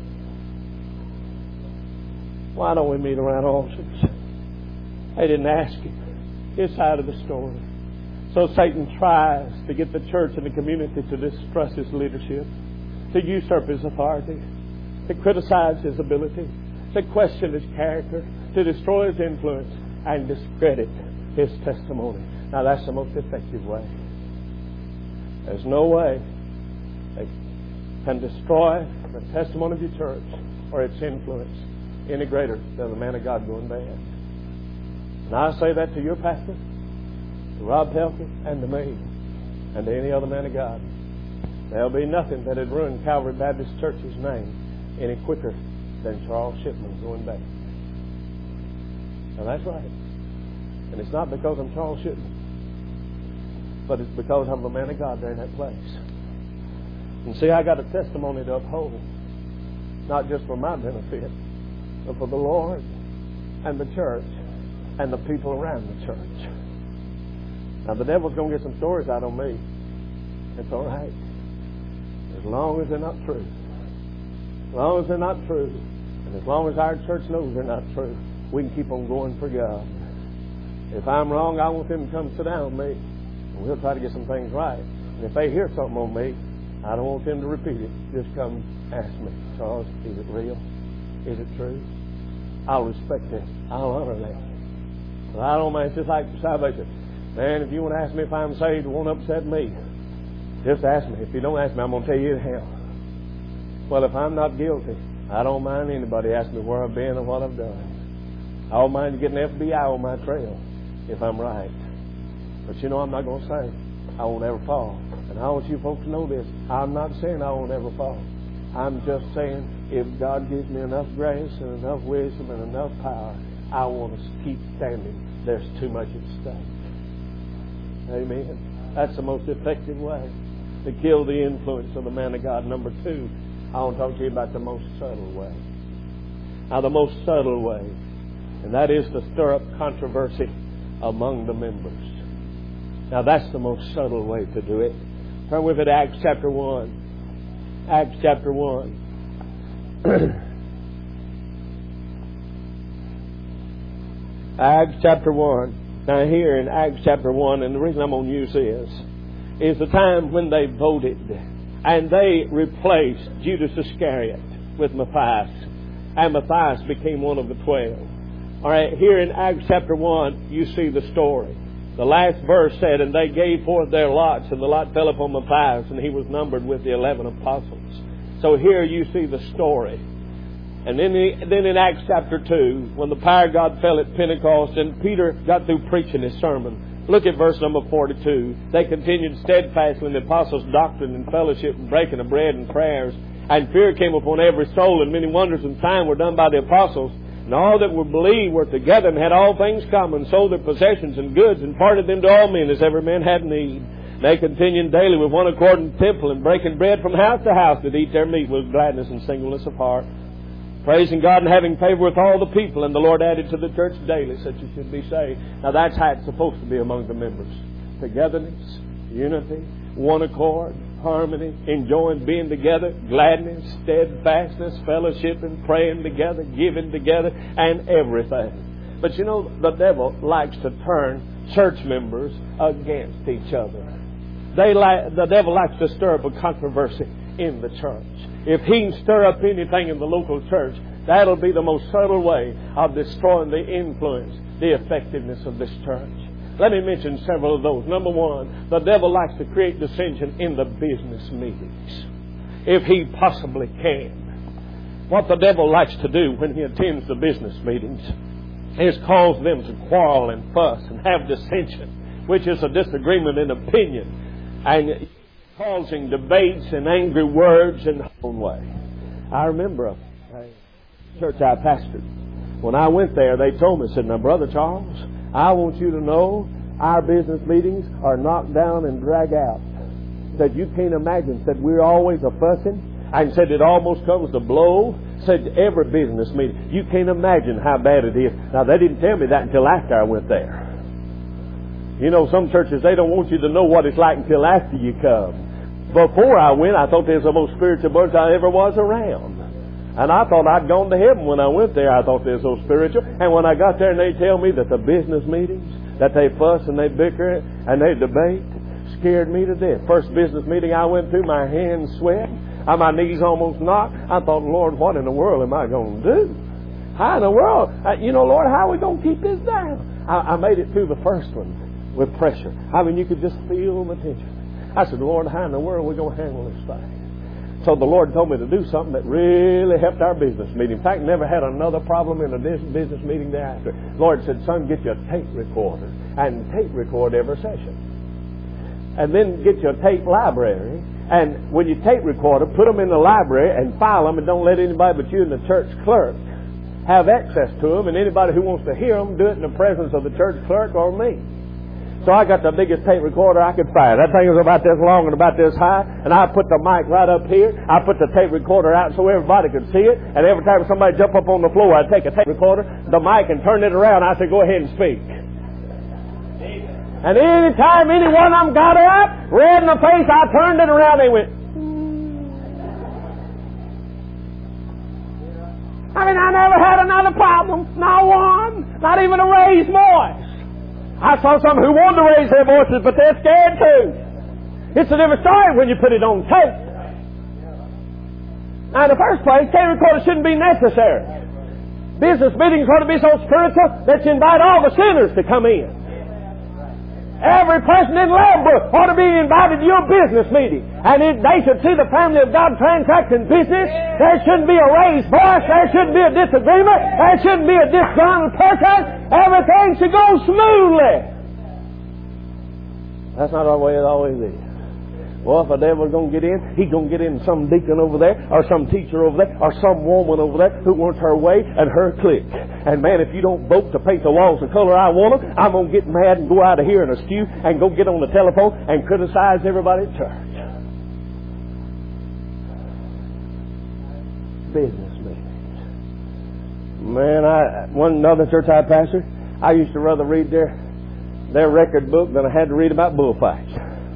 A: Why don't we meet around altars? They didn't ask him his side of the story. So Satan tries to get the church and the community to distrust his leadership, to usurp his authority, to criticize his ability, to question his character, to destroy his influence, and discredit his testimony. Now that's the most effective way. There's no way they can destroy the testimony of your church or its influence any greater than the man of God going bad. And I say that to your pastor, to Rob Pelkey, and to me, and to any other man of God. There'll be nothing that would ruin Calvary Baptist Church's name any quicker than Charles Shipman going back. Now that's right. And it's not because I'm Charles Shipman, but it's because I'm the man of God there in that place. And see, I got a testimony to uphold, not just for my benefit, but for the Lord and the church and the people around the church. Now the devil's going to get some stories out on me. It's all right. As long as they're not true. As long as they're not true. And as long as our church knows they're not true, we can keep on going for God. If I'm wrong, I want them to come sit down with me, and we'll try to get some things right. And if they hear something on me, I don't want them to repeat it. Just come ask me, Charles, is it real? Is it true? I'll respect that. I'll honor that. But I don't mind. It's just like salvation. Man, if you want to ask me if I'm saved, it won't upset me. Just ask me. If you don't ask me, I'm going to tell you in hell. Well, if I'm not guilty, I don't mind anybody asking me where I've been and what I've done. I don't mind getting F B I on my trail if I'm right. But you know, I'm not going to say I won't ever fall. And I want you folks to know this. I'm not saying I won't ever fall. I'm just saying if God gives me enough grace and enough wisdom and enough power, I want to keep standing. There's too much at stake. Amen. That's the most effective way to kill the influence of the man of God. Number two, I want to talk to you about the most subtle way. Now, the most subtle way, and that is to stir up controversy among the members. Now, that's the most subtle way to do it. Turn with it to Acts chapter one. Acts chapter one. Acts chapter one. Now, here in Acts chapter one, and the reason I'm going to use this is the time when they voted and they replaced Judas Iscariot with Matthias, and Matthias became one of the twelve. All right, here in Acts chapter one, you see the story. The last verse said, and they gave forth their lots, and the lot fell upon Matthias, and he was numbered with the eleven apostles. So here you see the story. And then, the, then in Acts chapter two, when the power of God fell at Pentecost, and Peter got through preaching his sermon, look at verse number forty-two. They continued steadfastly in the apostles' doctrine and fellowship and breaking of bread and prayers. And fear came upon every soul, and many wonders and signs were done by the apostles. And all that were believed were together and had all things common, sold their possessions and goods, and parted them to all men as every man had need. They continued daily with one accord in the temple, and breaking bread from house to house, did eat their meat with gladness and singleness of heart, praising God and having favor with all the people. And the Lord added to the church daily such as should be saved. Now that's how it's supposed to be among the members. Togetherness, unity, one accord, harmony, enjoying being together, gladness, steadfastness, fellowship, and praying together, giving together, and everything. But you know, the devil likes to turn church members against each other. They like, the devil likes to stir up a controversy in the church. If he can stir up anything in the local church, that'll be the most subtle way of destroying the influence, the effectiveness of this church. Let me mention several of those. Number one, the devil likes to create dissension in the business meetings, if he possibly can. What the devil likes to do when he attends the business meetings is cause them to quarrel and fuss and have dissension, which is a disagreement in opinion, and causing debates and angry words in their own way. I remember a church I pastored. When I went there, they told me, said, now, Brother Charles, I want you to know our business meetings are knocked down and drag out. Said, you can't imagine. Said, we're always a fussing. And said, it almost comes to blows. Said, every business meeting. You can't imagine how bad it is. Now, they didn't tell me that until after I went there. You know, some churches, they don't want you to know what it's like until after you come. Before I went, I thought they was the most spiritual bunch I ever was around. And I thought I'd gone to heaven when I went there. I thought they were so spiritual. And when I got there and they tell me that the business meetings, that they fuss and they bicker and they debate, scared me to death. First business meeting I went to, my hands sweat. My knees almost knocked. I thought, Lord, what in the world am I going to do? How in the world? You know, Lord, how are we going to keep this down? I, I made it through the first one with pressure. I mean, you could just feel the tension. I said, Lord, how in the world are we going to handle this thing? So the Lord told me to do something that really helped our business meeting. In fact, never had another problem in a business meeting thereafter. The Lord said, son, get your tape recorder and tape record every session. And then get your tape library. And when you tape recorder, put them in the library and file them, and don't let anybody but you and the church clerk have access to them. And anybody who wants to hear them, do it in the presence of the church clerk or me. So I got the biggest tape recorder I could find. That thing was about this long and about this high. And I put the mic right up here. I put the tape recorder out so everybody could see it. And every time somebody jumped up on the floor, I'd take a tape recorder, the mic, and turn it around. I said, go ahead and speak. And any time any one of them got up, red in the face, I turned it around. They went. I mean, I never had another problem. Not one. Not even a raised voice. I saw some who wanted to raise their voices, but they're scared too. It's a different story when you put it on tape. Now, in the first place, tape recorders shouldn't be necessary. Business meetings ought to be so spiritual that you invite all the sinners to come in. Every person in Ladbroke ought to be invited to your business meeting. And it, they should see the family of God transacting business. There shouldn't be a raised voice. There shouldn't be a disagreement. There shouldn't be a disgruntled person. Everything should go smoothly. That's not the way it always is. Well, if the devil's going to get in, he's going to get in some deacon over there, or some teacher over there, or some woman over there who wants her way and her clique. And man, if you don't vote to paint the walls the color I want them, I'm going to get mad and go out of here in a stew and go get on the telephone and criticize everybody at church. Business meetings. Man, I one another church I pastored, I used to rather read their their record book than I had to read about bullfights.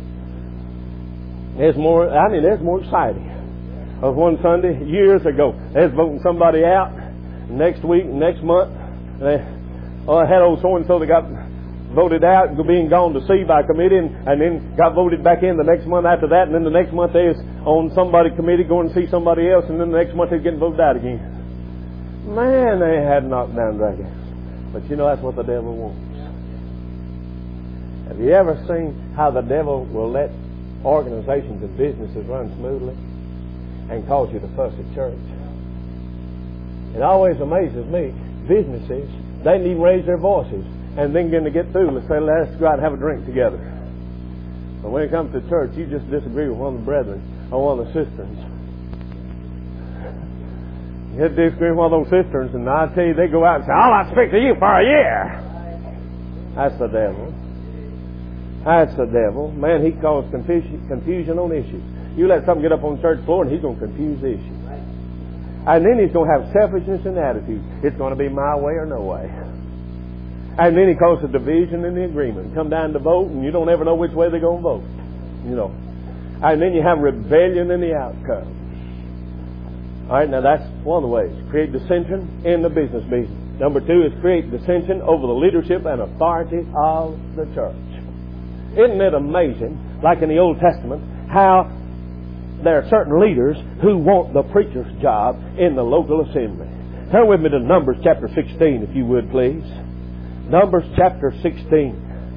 A: It's more, I mean, it's more exciting. Of one Sunday, years ago, they was voting somebody out. Next week, next month, they oh, I had old so-and-so that got voted out, being gone to sea by committee, and, and then got voted back in the next month after that, and then the next month they was on somebody committee going to see somebody else, and then the next month they was getting voted out again. Man, they had knocked down dragons. But you know, that's what the devil wants. Have you ever seen how the devil will let organizations and businesses run smoothly and cause you to fuss at church? It always amazes me. Businesses, they didn't even raise their voices, and then going to get through and say, let's go out and have a drink together. But when it comes to church, you just disagree with one of the brethren or one of the sisters. You disagree with one of those sisters, and I tell you, they go out and say, I'll not speak to you for a year. That's the devil. That's the devil. Man, he causes confusion, confusion on issues. You let something get up on the church floor and he's going to confuse the issue. And then he's going to have selfishness and attitude. It's going to be my way or no way. And then he causes division in the agreement. Come down to vote and you don't ever know which way they're going to vote. You know. And then you have rebellion in the outcome. All right, now that's one of the ways. Create dissension in the business business. Number two is create dissension over the leadership and authority of the church. Isn't it amazing, like in the Old Testament, how there are certain leaders who want the preacher's job in the local assembly? Turn with me to Numbers chapter sixteen, if you would, please. Numbers chapter sixteen.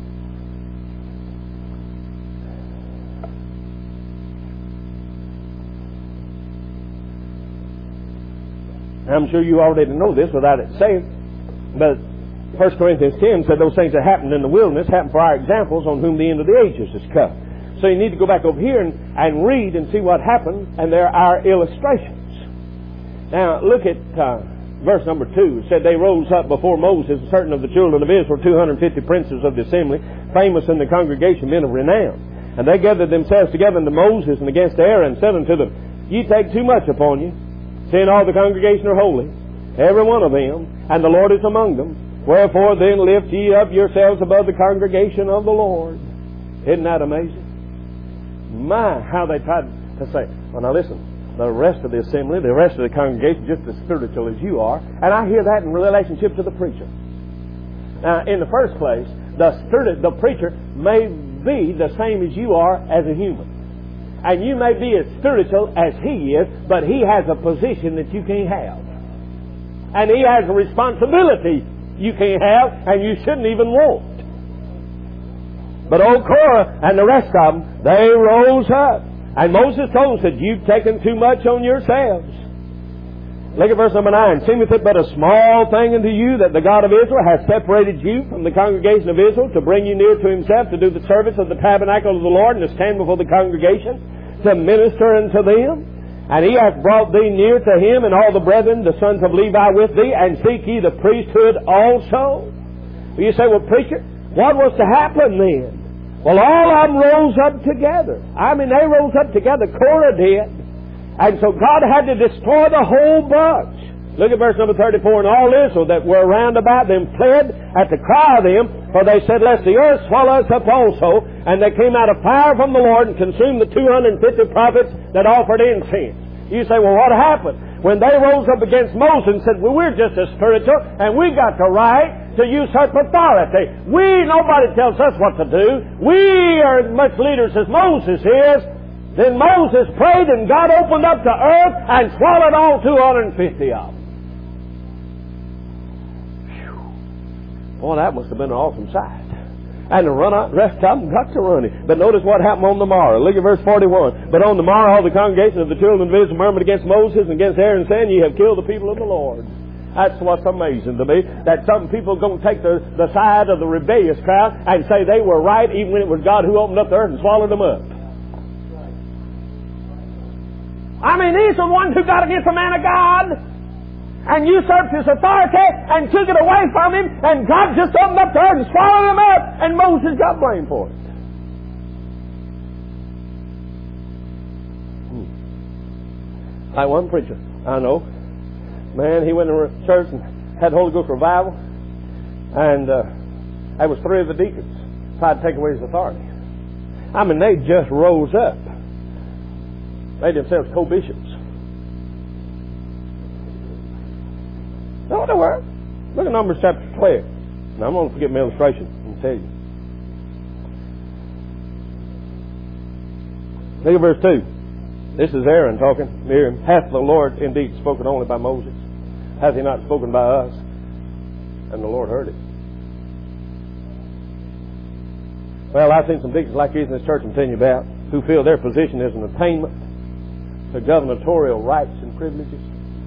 A: I'm sure you already know this without it saying, but First Corinthians ten said those things that happened in the wilderness happened for our examples on whom the end of the ages is come. So you need to go back over here and, and read and see what happened, and there are illustrations. Now, look at uh, verse number two. It said, they rose up before Moses, certain of the children of Israel, two hundred fifty princes of the assembly, famous in the congregation, men of renown. And they gathered themselves together unto Moses and against Aaron, and said unto them, ye take too much upon you, seeing all the congregation are holy, every one of them, and the Lord is among them. Wherefore then lift ye up yourselves above the congregation of the Lord. Isn't that amazing? My, how they tried to say, well now listen, the rest of the assembly, the rest of the congregation, just as spiritual as you are. And I hear that in relationship to the preacher. Now, in the first place, the, the preacher may be the same as you are as a human. And you may be as spiritual as he is, but he has a position that you can't have. And he has a responsibility you can't have, and you shouldn't even want. But old Korah and the rest of them, they rose up. And Moses told them, said, you've taken too much on yourselves. Look at verse number nine. Seemeth it but a small thing unto you that the God of Israel hath separated you from the congregation of Israel to bring you near to himself, to do the service of the tabernacle of the Lord, and to stand before the congregation, to minister unto them. And he hath brought thee near to him, and all the brethren, the sons of Levi, with thee, and seek ye the priesthood also. You say, well, preacher, what was to happen then? Well, all of them rose up together. I mean, they rose up together. Korah did. And so God had to destroy the whole bunch. Look at verse number thirty-four. And all Israel that were round about them fled at the cry of them, for they said, lest the earth swallow us up also. And they came out of fire from the Lord and consumed the two hundred fifty prophets that offered incense. You say, well, what happened? when they rose up against Moses and said, well, we're just as spiritual and we got the right to usurp authority. We, nobody tells us what to do. We are as much leaders as Moses is. Then Moses prayed and God opened up the earth and swallowed all two hundred fifty of them. Whew. Boy, that must have been an awesome sight. And the run out, rest of them got to running. But notice what happened on the morrow. Look at verse forty-one. But on the morrow all the congregation of the children of Israel murmured against Moses and against Aaron, saying, ye have killed the people of the Lord. That's what's amazing to me, that some people are going to take the, the side of the rebellious crowd and say they were right even when it was God who opened up the earth and swallowed them up. I mean, these are the ones who got against the man of God and usurped his authority and took it away from him, and God just opened up the earth and swallowed him up, and Moses got blamed for it. Hmm. Like one preacher I know, man, he went to church and had Holy Ghost revival, and uh, there was three of the deacons tried to take away his authority. I mean, they just rose up. Made themselves co-bishops. No, they were. Look at Numbers chapter twelve. Now, I'm going to forget my illustration and tell you. Look at verse two. This is Aaron talking. Miriam, hath the Lord indeed spoken only by Moses? Hath he not spoken by us? And the Lord heard it. Well, I've seen some deacons like these in this church I'm telling you about, who feel their position is an attainment to gubernatorial rights and privileges,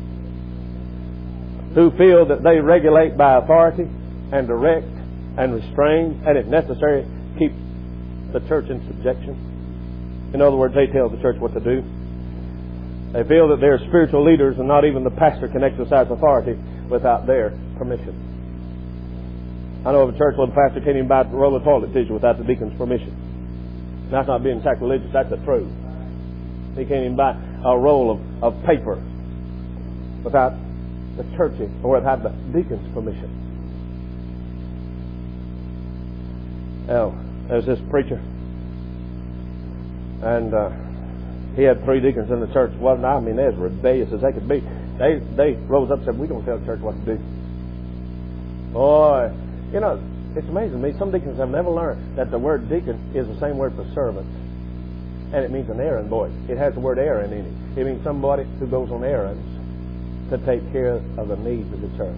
A: who feel that they regulate by authority and direct and restrain, and if necessary, keep the church in subjection. In other words, they tell the church what to do. They feel that they're spiritual leaders and not even the pastor can exercise authority without their permission. I know of a church where the pastor can't even buy a roll of toilet tissue without the deacon's permission. That's not being sacrilegious, that's the truth. He can't even buy a roll of, of paper without the church or without the deacon's permission. Now, there's this preacher, and uh, he had three deacons in the church. Well, I mean, they're as rebellious as they could be. They they rose up and said, "We don't tell the church what to do." Boy, you know, it's amazing to me. Some deacons have never learned that the word deacon is the same word for servant. And it means an errand boy. It has the word errand in it. It means somebody who goes on errands to take care of the needs of the church.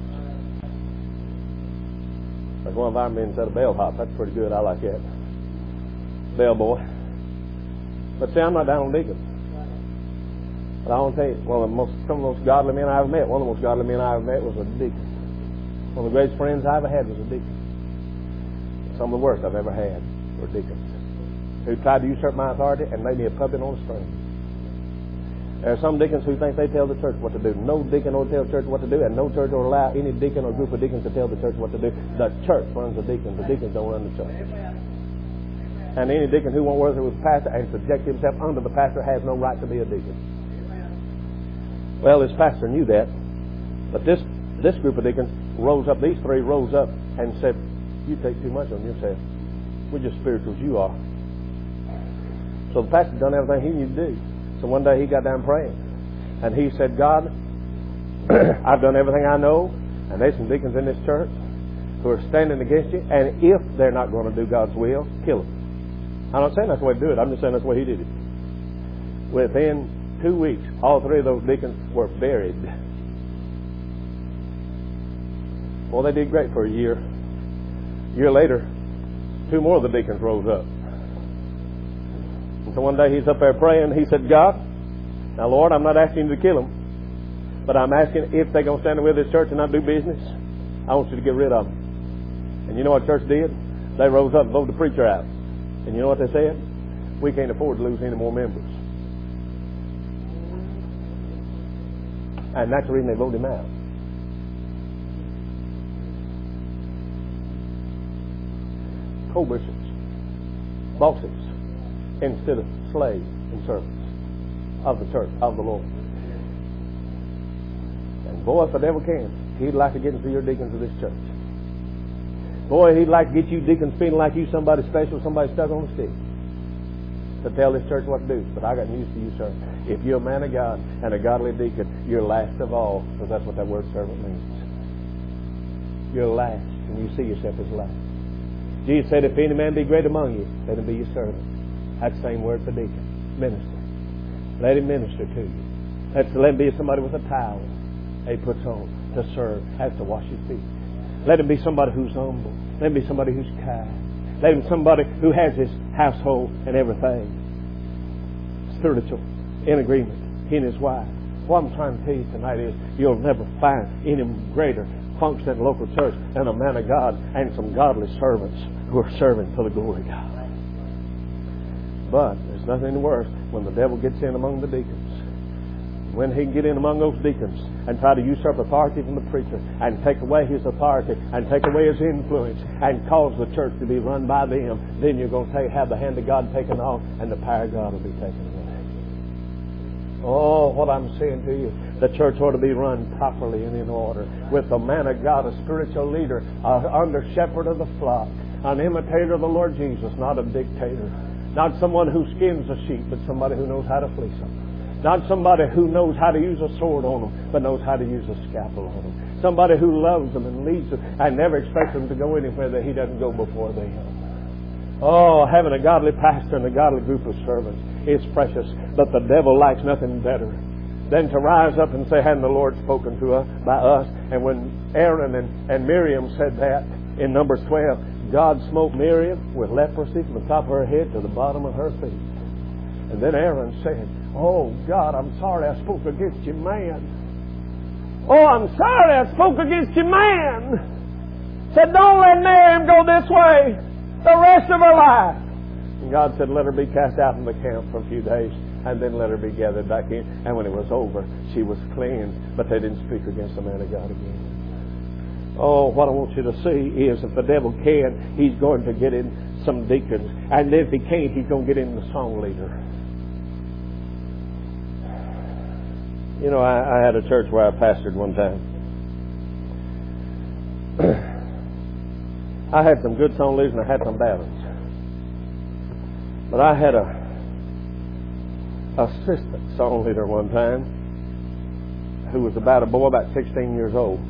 A: Like one of our men said, a bellhop. That's pretty good. I like that. Bellboy. But see, I'm not down on deacons. But I want to tell you, one of the most, some of the most godly men I ever met, one of the most godly men I ever met was a deacon. One of the greatest friends I ever had was a deacon. Some of the worst I've ever had were deacons, who tried to usurp my authority and made me a puppet on a string. There are some deacons who think they tell the church what to do. No deacon will tell the church what to do, and no church will allow any deacon or group of deacons to tell the church what to do. The church runs the deacons. The deacons don't run the church. And any deacon who won't work with the pastor and subject himself under the pastor has no right to be a deacon. Well, this pastor knew that, but this this group of deacons rose up. These three rose up and said, "You take too much on yourself. We're just spiritual as you are." So the pastor done everything he knew to do. So one day he got down praying, and he said, "God, I've done everything I know, and there's some deacons in this church who are standing against you, and if they're not going to do God's will, kill them." I'm not saying that's the way to do it. I'm just saying that's the way he did it. Within two weeks, all three of those deacons were buried. Well, they did great for a year. A year later, two more of the deacons rose up. And so one day he's up there praying. He said, "God, now Lord, I'm not asking you to kill them, but I'm asking if they're going to stand with this church and not do business, I want you to get rid of them." And you know what the church did? They rose up and voted the preacher out. And you know what they said? "We can't afford to lose any more members." And that's the reason they voted him out. Co-bishops, bosses, instead of slaves and servants of the church, of the Lord. And boy, if the devil can, he'd like to get into your deacons of this church. Boy, he'd like to get you deacons feeling like you somebody special, somebody stuck on a stick.
B: to tell this church what to do, but I got news for you, sir. If you're a man of God and a godly deacon, you're last of all, because that's what that word servant means. You're last, and you see yourself as last. Jesus said, if any man be great among you, let him be your servant. That's the same word for deacon. Minister. Let him minister to you. Let's let him be somebody with a towel he puts on to serve, has to wash his feet. Let him be somebody who's humble. Let him be somebody who's kind. Let him be somebody who has his household and everything spiritual, in agreement, he and his wife. What I'm trying to tell you tonight is you'll never find any greater function in a local church than a man of God and some godly servants who are serving for the glory of God. But there's nothing worse when the devil gets in among the deacons. When he can get in among those deacons and try to usurp authority from the preacher and take away his authority and take away his influence and cause the church to be run by them, then you're going to take, have the hand of God taken off and the power of God will be taken away. Oh, what I'm saying to you, the church ought to be run properly and in order with a man of God, a spiritual leader, a under shepherd of the flock, an imitator of the Lord Jesus, not a dictator. Not someone who skins a sheep, but somebody who knows how to fleece them. Not somebody who knows how to use a sword on them, but knows how to use a scalpel on them. Somebody who loves them and leads them and never expects them to go anywhere that he doesn't go before them. Oh, having a godly pastor and a godly group of servants is precious, but the devil likes nothing better than to rise up and say, hadn't the Lord spoken to us by us? And when Aaron and, and Miriam said that in Numbers twelve, God smote Miriam with leprosy from the top of her head to the bottom of her feet. And then Aaron said, oh, God, I'm sorry I spoke against you, man. Oh, I'm sorry I spoke against you, man. Said, don't let Miriam go this way the rest of her life. And God said, let her be cast out from the camp for a few days, and then let her be gathered back in. And when it was over, she was cleansed, but they didn't speak against the man of God again. Oh, what I want you to see is if the devil can, he's going to get in some deacons. And if he can't, he's going to get in the song leader. You know, I, I had a church where I pastored one time. I had some good song leaders and I had some bad ones. But I had a assistant song leader one time who was about a boy about sixteen years old.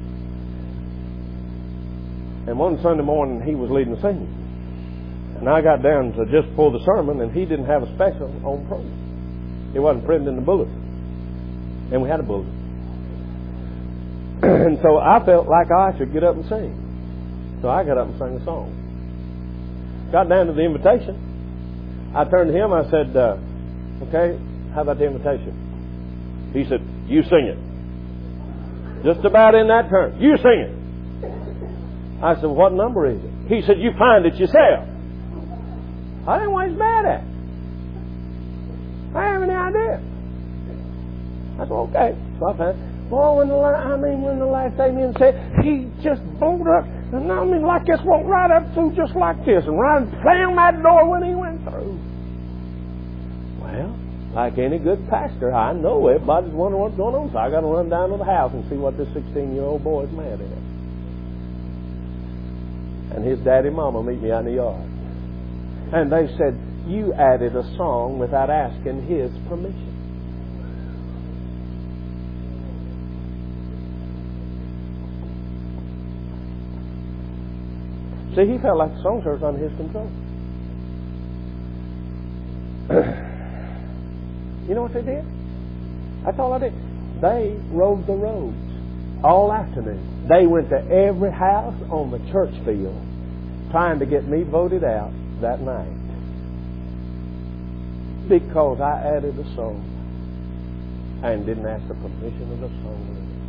B: And one Sunday morning he was leading the singing. And I got down to just before the sermon and he didn't have a special on program. It wasn't printed in the bulletin. And we had a bulletin. And so I felt like I should get up and sing. So I got up and sang a song. Got down to the invitation. I turned to him, I said, uh, okay, how about the invitation? He said, you sing it. Just about in that turn. You sing it. I said, well, what number is it? He said, you find it yourself. I didn't know what he's mad at. I have any idea. I said, okay. So I found, boy, when the I mean, when the last amen said, he just bolted up, and I mean, like this, walked right up through just like this, and right slammed that door when he went through. Well, like any good pastor, I know everybody's wondering what's going on, so I got to run down to the house and see what this sixteen-year-old boy is mad at. And his daddy and mama meet me out in the yard. And they said, you added a song without asking his permission. See, he felt like the song was under his control. You know what they did? That's all I did. They rode the roads all afternoon. They went to every house on the church field trying to get me voted out that night because I added a song and didn't ask the permission of the song.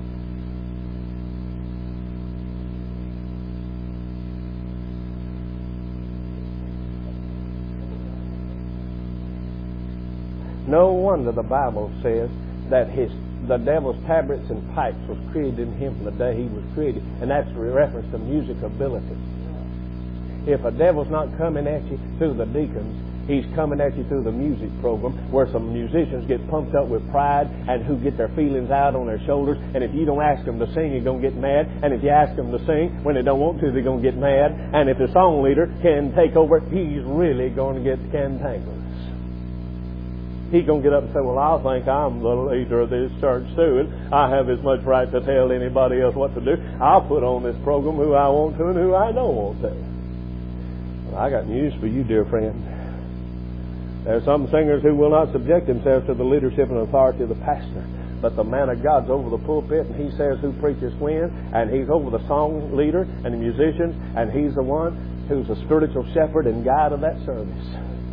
B: No wonder the Bible says that his the devil's tabrets and pipes was created in him from the day he was created. And that's a reference to music ability. If a devil's not coming at you through the deacons, he's coming at you through the music program where some musicians get pumped up with pride and who get their feelings out on their shoulders. And if you don't ask them to sing, you're going to get mad. And if you ask them to sing when they don't want to, they're going to get mad. And if the song leader can take over, he's really going to get cantankerous. He's going to get up and say, well, I think I'm the leader of this church too, and I have as much right to tell anybody else what to do. I'll put on this program who I want to and who I don't want to. Well, I got news for you, dear friend. There are some singers who will not subject themselves to the leadership and authority of the pastor. But the man of God's over the pulpit, and he says who preaches when, and he's over the song leader and the musicians, and he's the one who's the spiritual shepherd and guide of that service.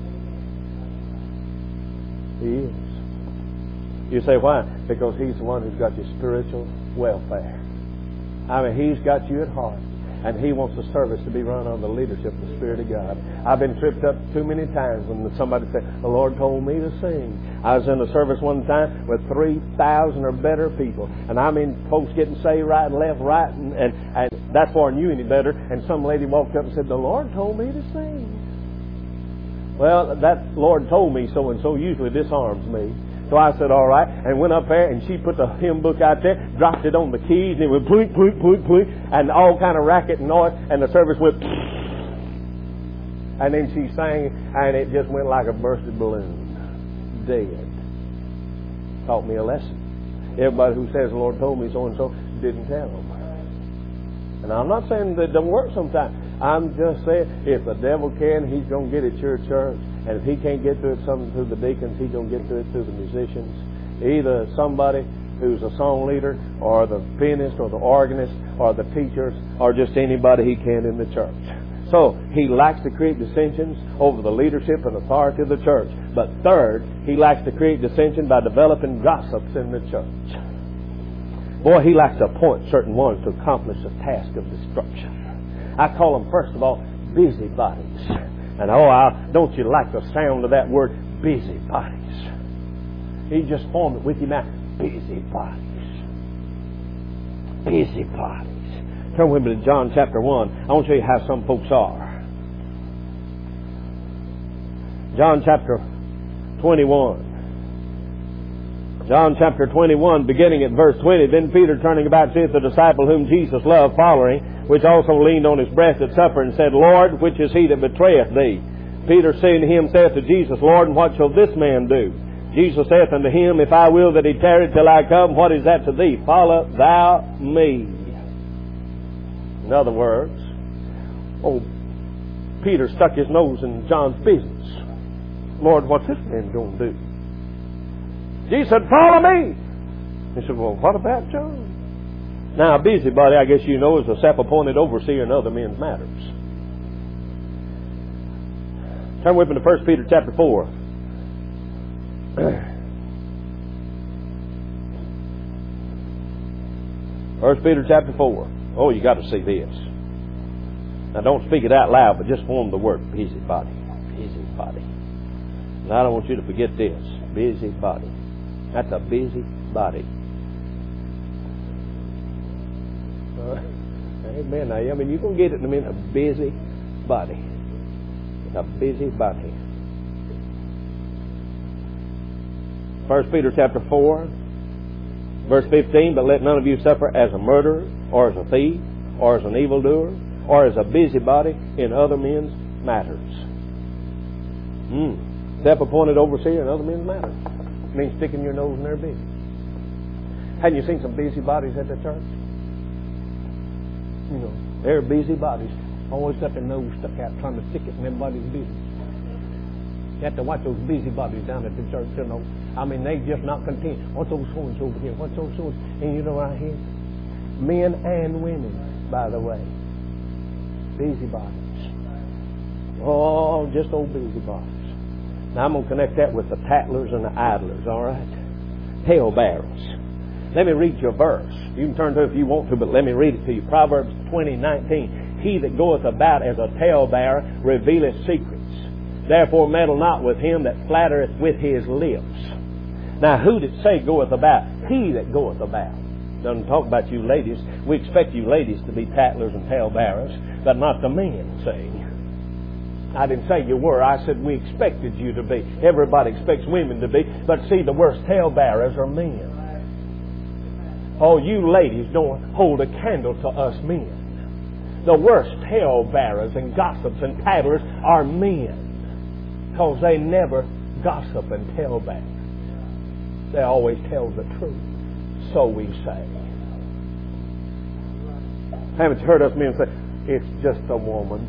B: He is. You say, why? Because he's the one who's got your spiritual welfare. I mean, he's got you at heart. And he wants the service to be run on the leadership of the Spirit of God. I've been tripped up too many times when somebody said, the Lord told me to sing. I was in a service one time with three thousand or better people. And I mean, folks getting saved right and left, right, and, and, and that's before I knew any better. And some lady walked up and said, the Lord told me to sing. Well, that Lord told me so-and-so usually disarms me. So I said, all right, and went up there, and she put the hymn book out there, dropped it on the keys, and it went plink, plink, plink, plink, and all kind of racket and noise, and the service went, and then she sang, and it just went like a bursted balloon. Dead. Taught me a lesson. Everybody who says the Lord told me so-and-so didn't tell them. And I'm not saying that it don't work sometimes. I'm just saying, if the devil can, he's going to get at your church. And if he can't get to it something through the deacons, he's going to get to it through the musicians. Either somebody who's a song leader, or the pianist, or the organist, or the teachers, or just anybody he can in the church. So, he likes to create dissensions over the leadership and authority of the church. But third, he likes to create dissension by developing gossips in the church. Boy, he likes to appoint certain ones to accomplish a task of destruction. I call them, first of all, busybodies. And oh, I, don't you like the sound of that word, busybodies? He just formed it with you now. Busybodies. Busybodies. Turn with me to John chapter one. I want to show you how some folks are. John chapter twenty-one. John chapter twenty-one, beginning at verse twenty. Then Peter, turning about, seeth the disciple whom Jesus loved, following, which also leaned on his breast at supper, and said, Lord, which is he that betrayeth thee? Peter, saying to him, saith to Jesus, Lord, and what shall this man do? Jesus saith unto him, If I will that he tarry till I come, what is that to thee? Follow thou me. In other words, oh, Peter stuck his nose in John's business. Lord, what's this man going to do? Jesus said, follow me. He said, well, what about John? Now, a busybody, I guess you know, is a self-appointed overseer in other men's matters. Turn with me to First Peter chapter four. First Peter chapter four. Oh, you got to see this. Now, don't speak it out loud, but just form the word busybody. Busybody. And I don't want you to forget this. Busybody. That's a busy body. Uh, amen. Now, I mean, you can get it in a minute. A busy body. A busy body. First Peter chapter four, verse fifteen. But let none of you suffer as a murderer, or as a thief, or as an evildoer, or as a busybody in other men's matters. Hmm. Self-appointed overseer in other men's matters. It means sticking your nose in their business. Hadn't you seen some busybodies at the church? You know, they're busybodies. Always got their nose stuck out trying to stick it in everybody's business. You have to watch those busybodies down at the church, you know. I mean, they just not content. What's those horns over here? What's those horns? And you know right here? Men and women, by the way. Busybodies. Oh, just old busybodies. Now, I'm going to connect that with the tattlers and the idlers, all right? Talebearers. Let me read you a verse. You can turn to it if you want to, but let me read it to you. Proverbs twenty nineteen. He that goeth about as a talebearer revealeth secrets. Therefore meddle not with him that flattereth with his lips. Now, who did say goeth about? He that goeth about. Doesn't talk about you ladies. We expect you ladies to be tattlers and talebearers, but not the men, see. I didn't say you were. I said we expected you to be. Everybody expects women to be. But see, the worst talebearers are men. Oh, you ladies don't hold a candle to us men. The worst talebearers and gossips and tattlers are men. Because they never gossip and tellbear. They always tell the truth. So we say. Haven't you heard us men say, it's just a woman?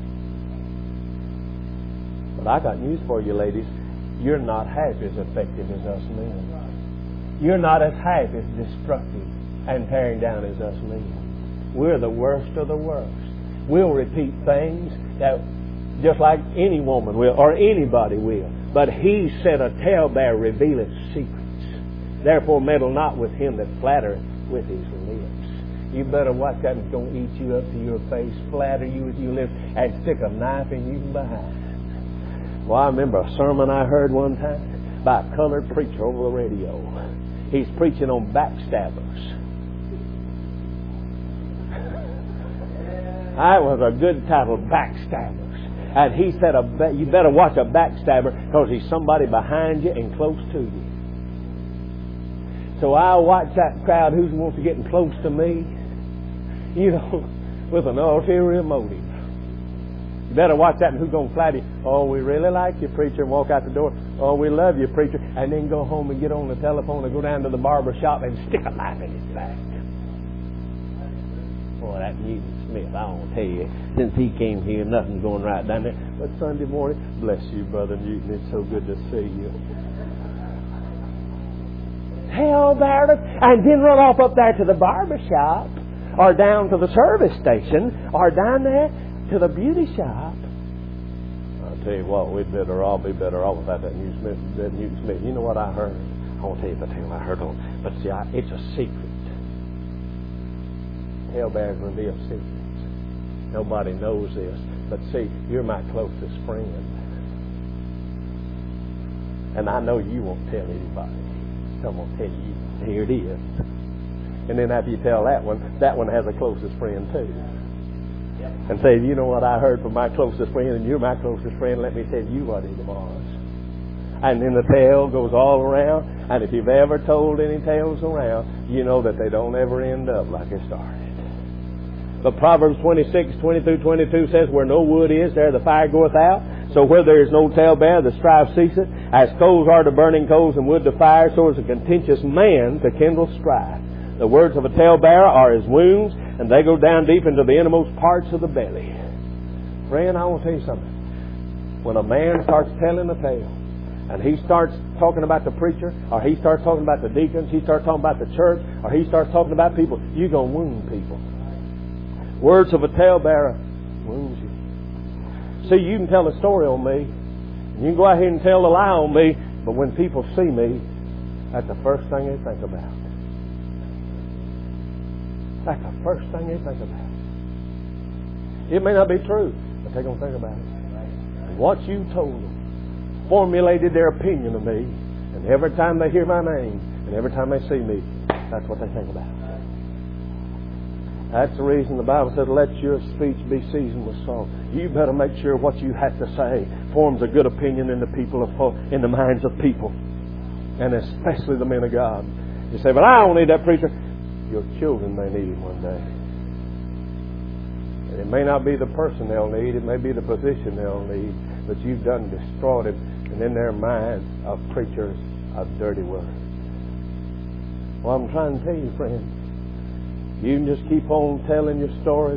B: But I got news for you, ladies. You're not half as effective as us men. You're not as half as destructive and tearing down as us men. We're the worst of the worst. We'll repeat things that just like any woman will, or anybody will. But He said, a talebearer revealeth secrets. Therefore meddle not with him that flattereth with his lips. You better watch that. It's going to eat you up to your face, flatter you with your lips, and stick a knife in you behind. Well, I remember a sermon I heard one time by a colored preacher over the radio. He's preaching on backstabbers. That was a good title, Backstabbers. And he said, you better watch a backstabber because he's somebody behind you and close to you. So I watch that crowd who wants to get close to me, you know, with an ulterior motive. You better watch that and who's going to flatter you. Oh, we really like you, preacher, and walk out the door. Oh, we love you, preacher. And then go home and get on the telephone and go down to the barber shop and stick a knife in his back. Boy, that Newton Smith, I won't tell you, since he came here, nothing's going right down there. But Sunday morning, bless you, Brother Newton, it's so good to see you. Tell about it, and then run off up there to the barber shop, or down to the service station, or down there to the beauty shop. I'll tell you what, we'd better all be better off without that Newton Smith. That Newton Smith. You know what I heard? I won't tell you the tale I heard on. But see, I, it's a secret. Talebearers reveal secrets. Nobody knows this. But see, you're my closest friend. And I know you won't tell anybody. So I'm going to tell you. Here it is. And then after you tell that one, that one has a closest friend too. And say, you know what I heard from my closest friend, and you're my closest friend, let me tell you what it was. And then the tale goes all around, and if you've ever told any tales around, you know that they don't ever end up like they started. But Proverbs twenty-six, twenty through twenty-two says, where no wood is, there the fire goeth out. So where there is no talebearer, the strife ceaseth. As coals are to burning coals and wood to fire, so is a contentious man to kindle strife. The words of a talebearer are as wounds, and they go down deep into the innermost parts of the belly. Friend, I want to tell you something. When a man starts telling a tale, and he starts talking about the preacher, or he starts talking about the deacons, he starts talking about the church, or he starts talking about people, you're going to wound people. Words of a talebearer wounds you. See, you can tell a story on me. You can go out here and tell a lie on me, but when people see me, that's the first thing they think about. That's the first thing they think about. It may not be true, but they're going to think about it. And what you told them formulated their opinion of me, and every time they hear my name, and every time they see me, that's what they think about. That's the reason the Bible said, let your speech be seasoned with salt. You better make sure what you have to say forms a good opinion in the people of, in the minds of people, and especially the men of God. You say, but I don't need that preacher. Your children may need him one day. And it may not be the person they'll need, it may be the position they'll need, but you've done destroyed it, and in their minds of preachers of dirty words. Well, I'm trying to tell you, friend, you can just keep on telling your stories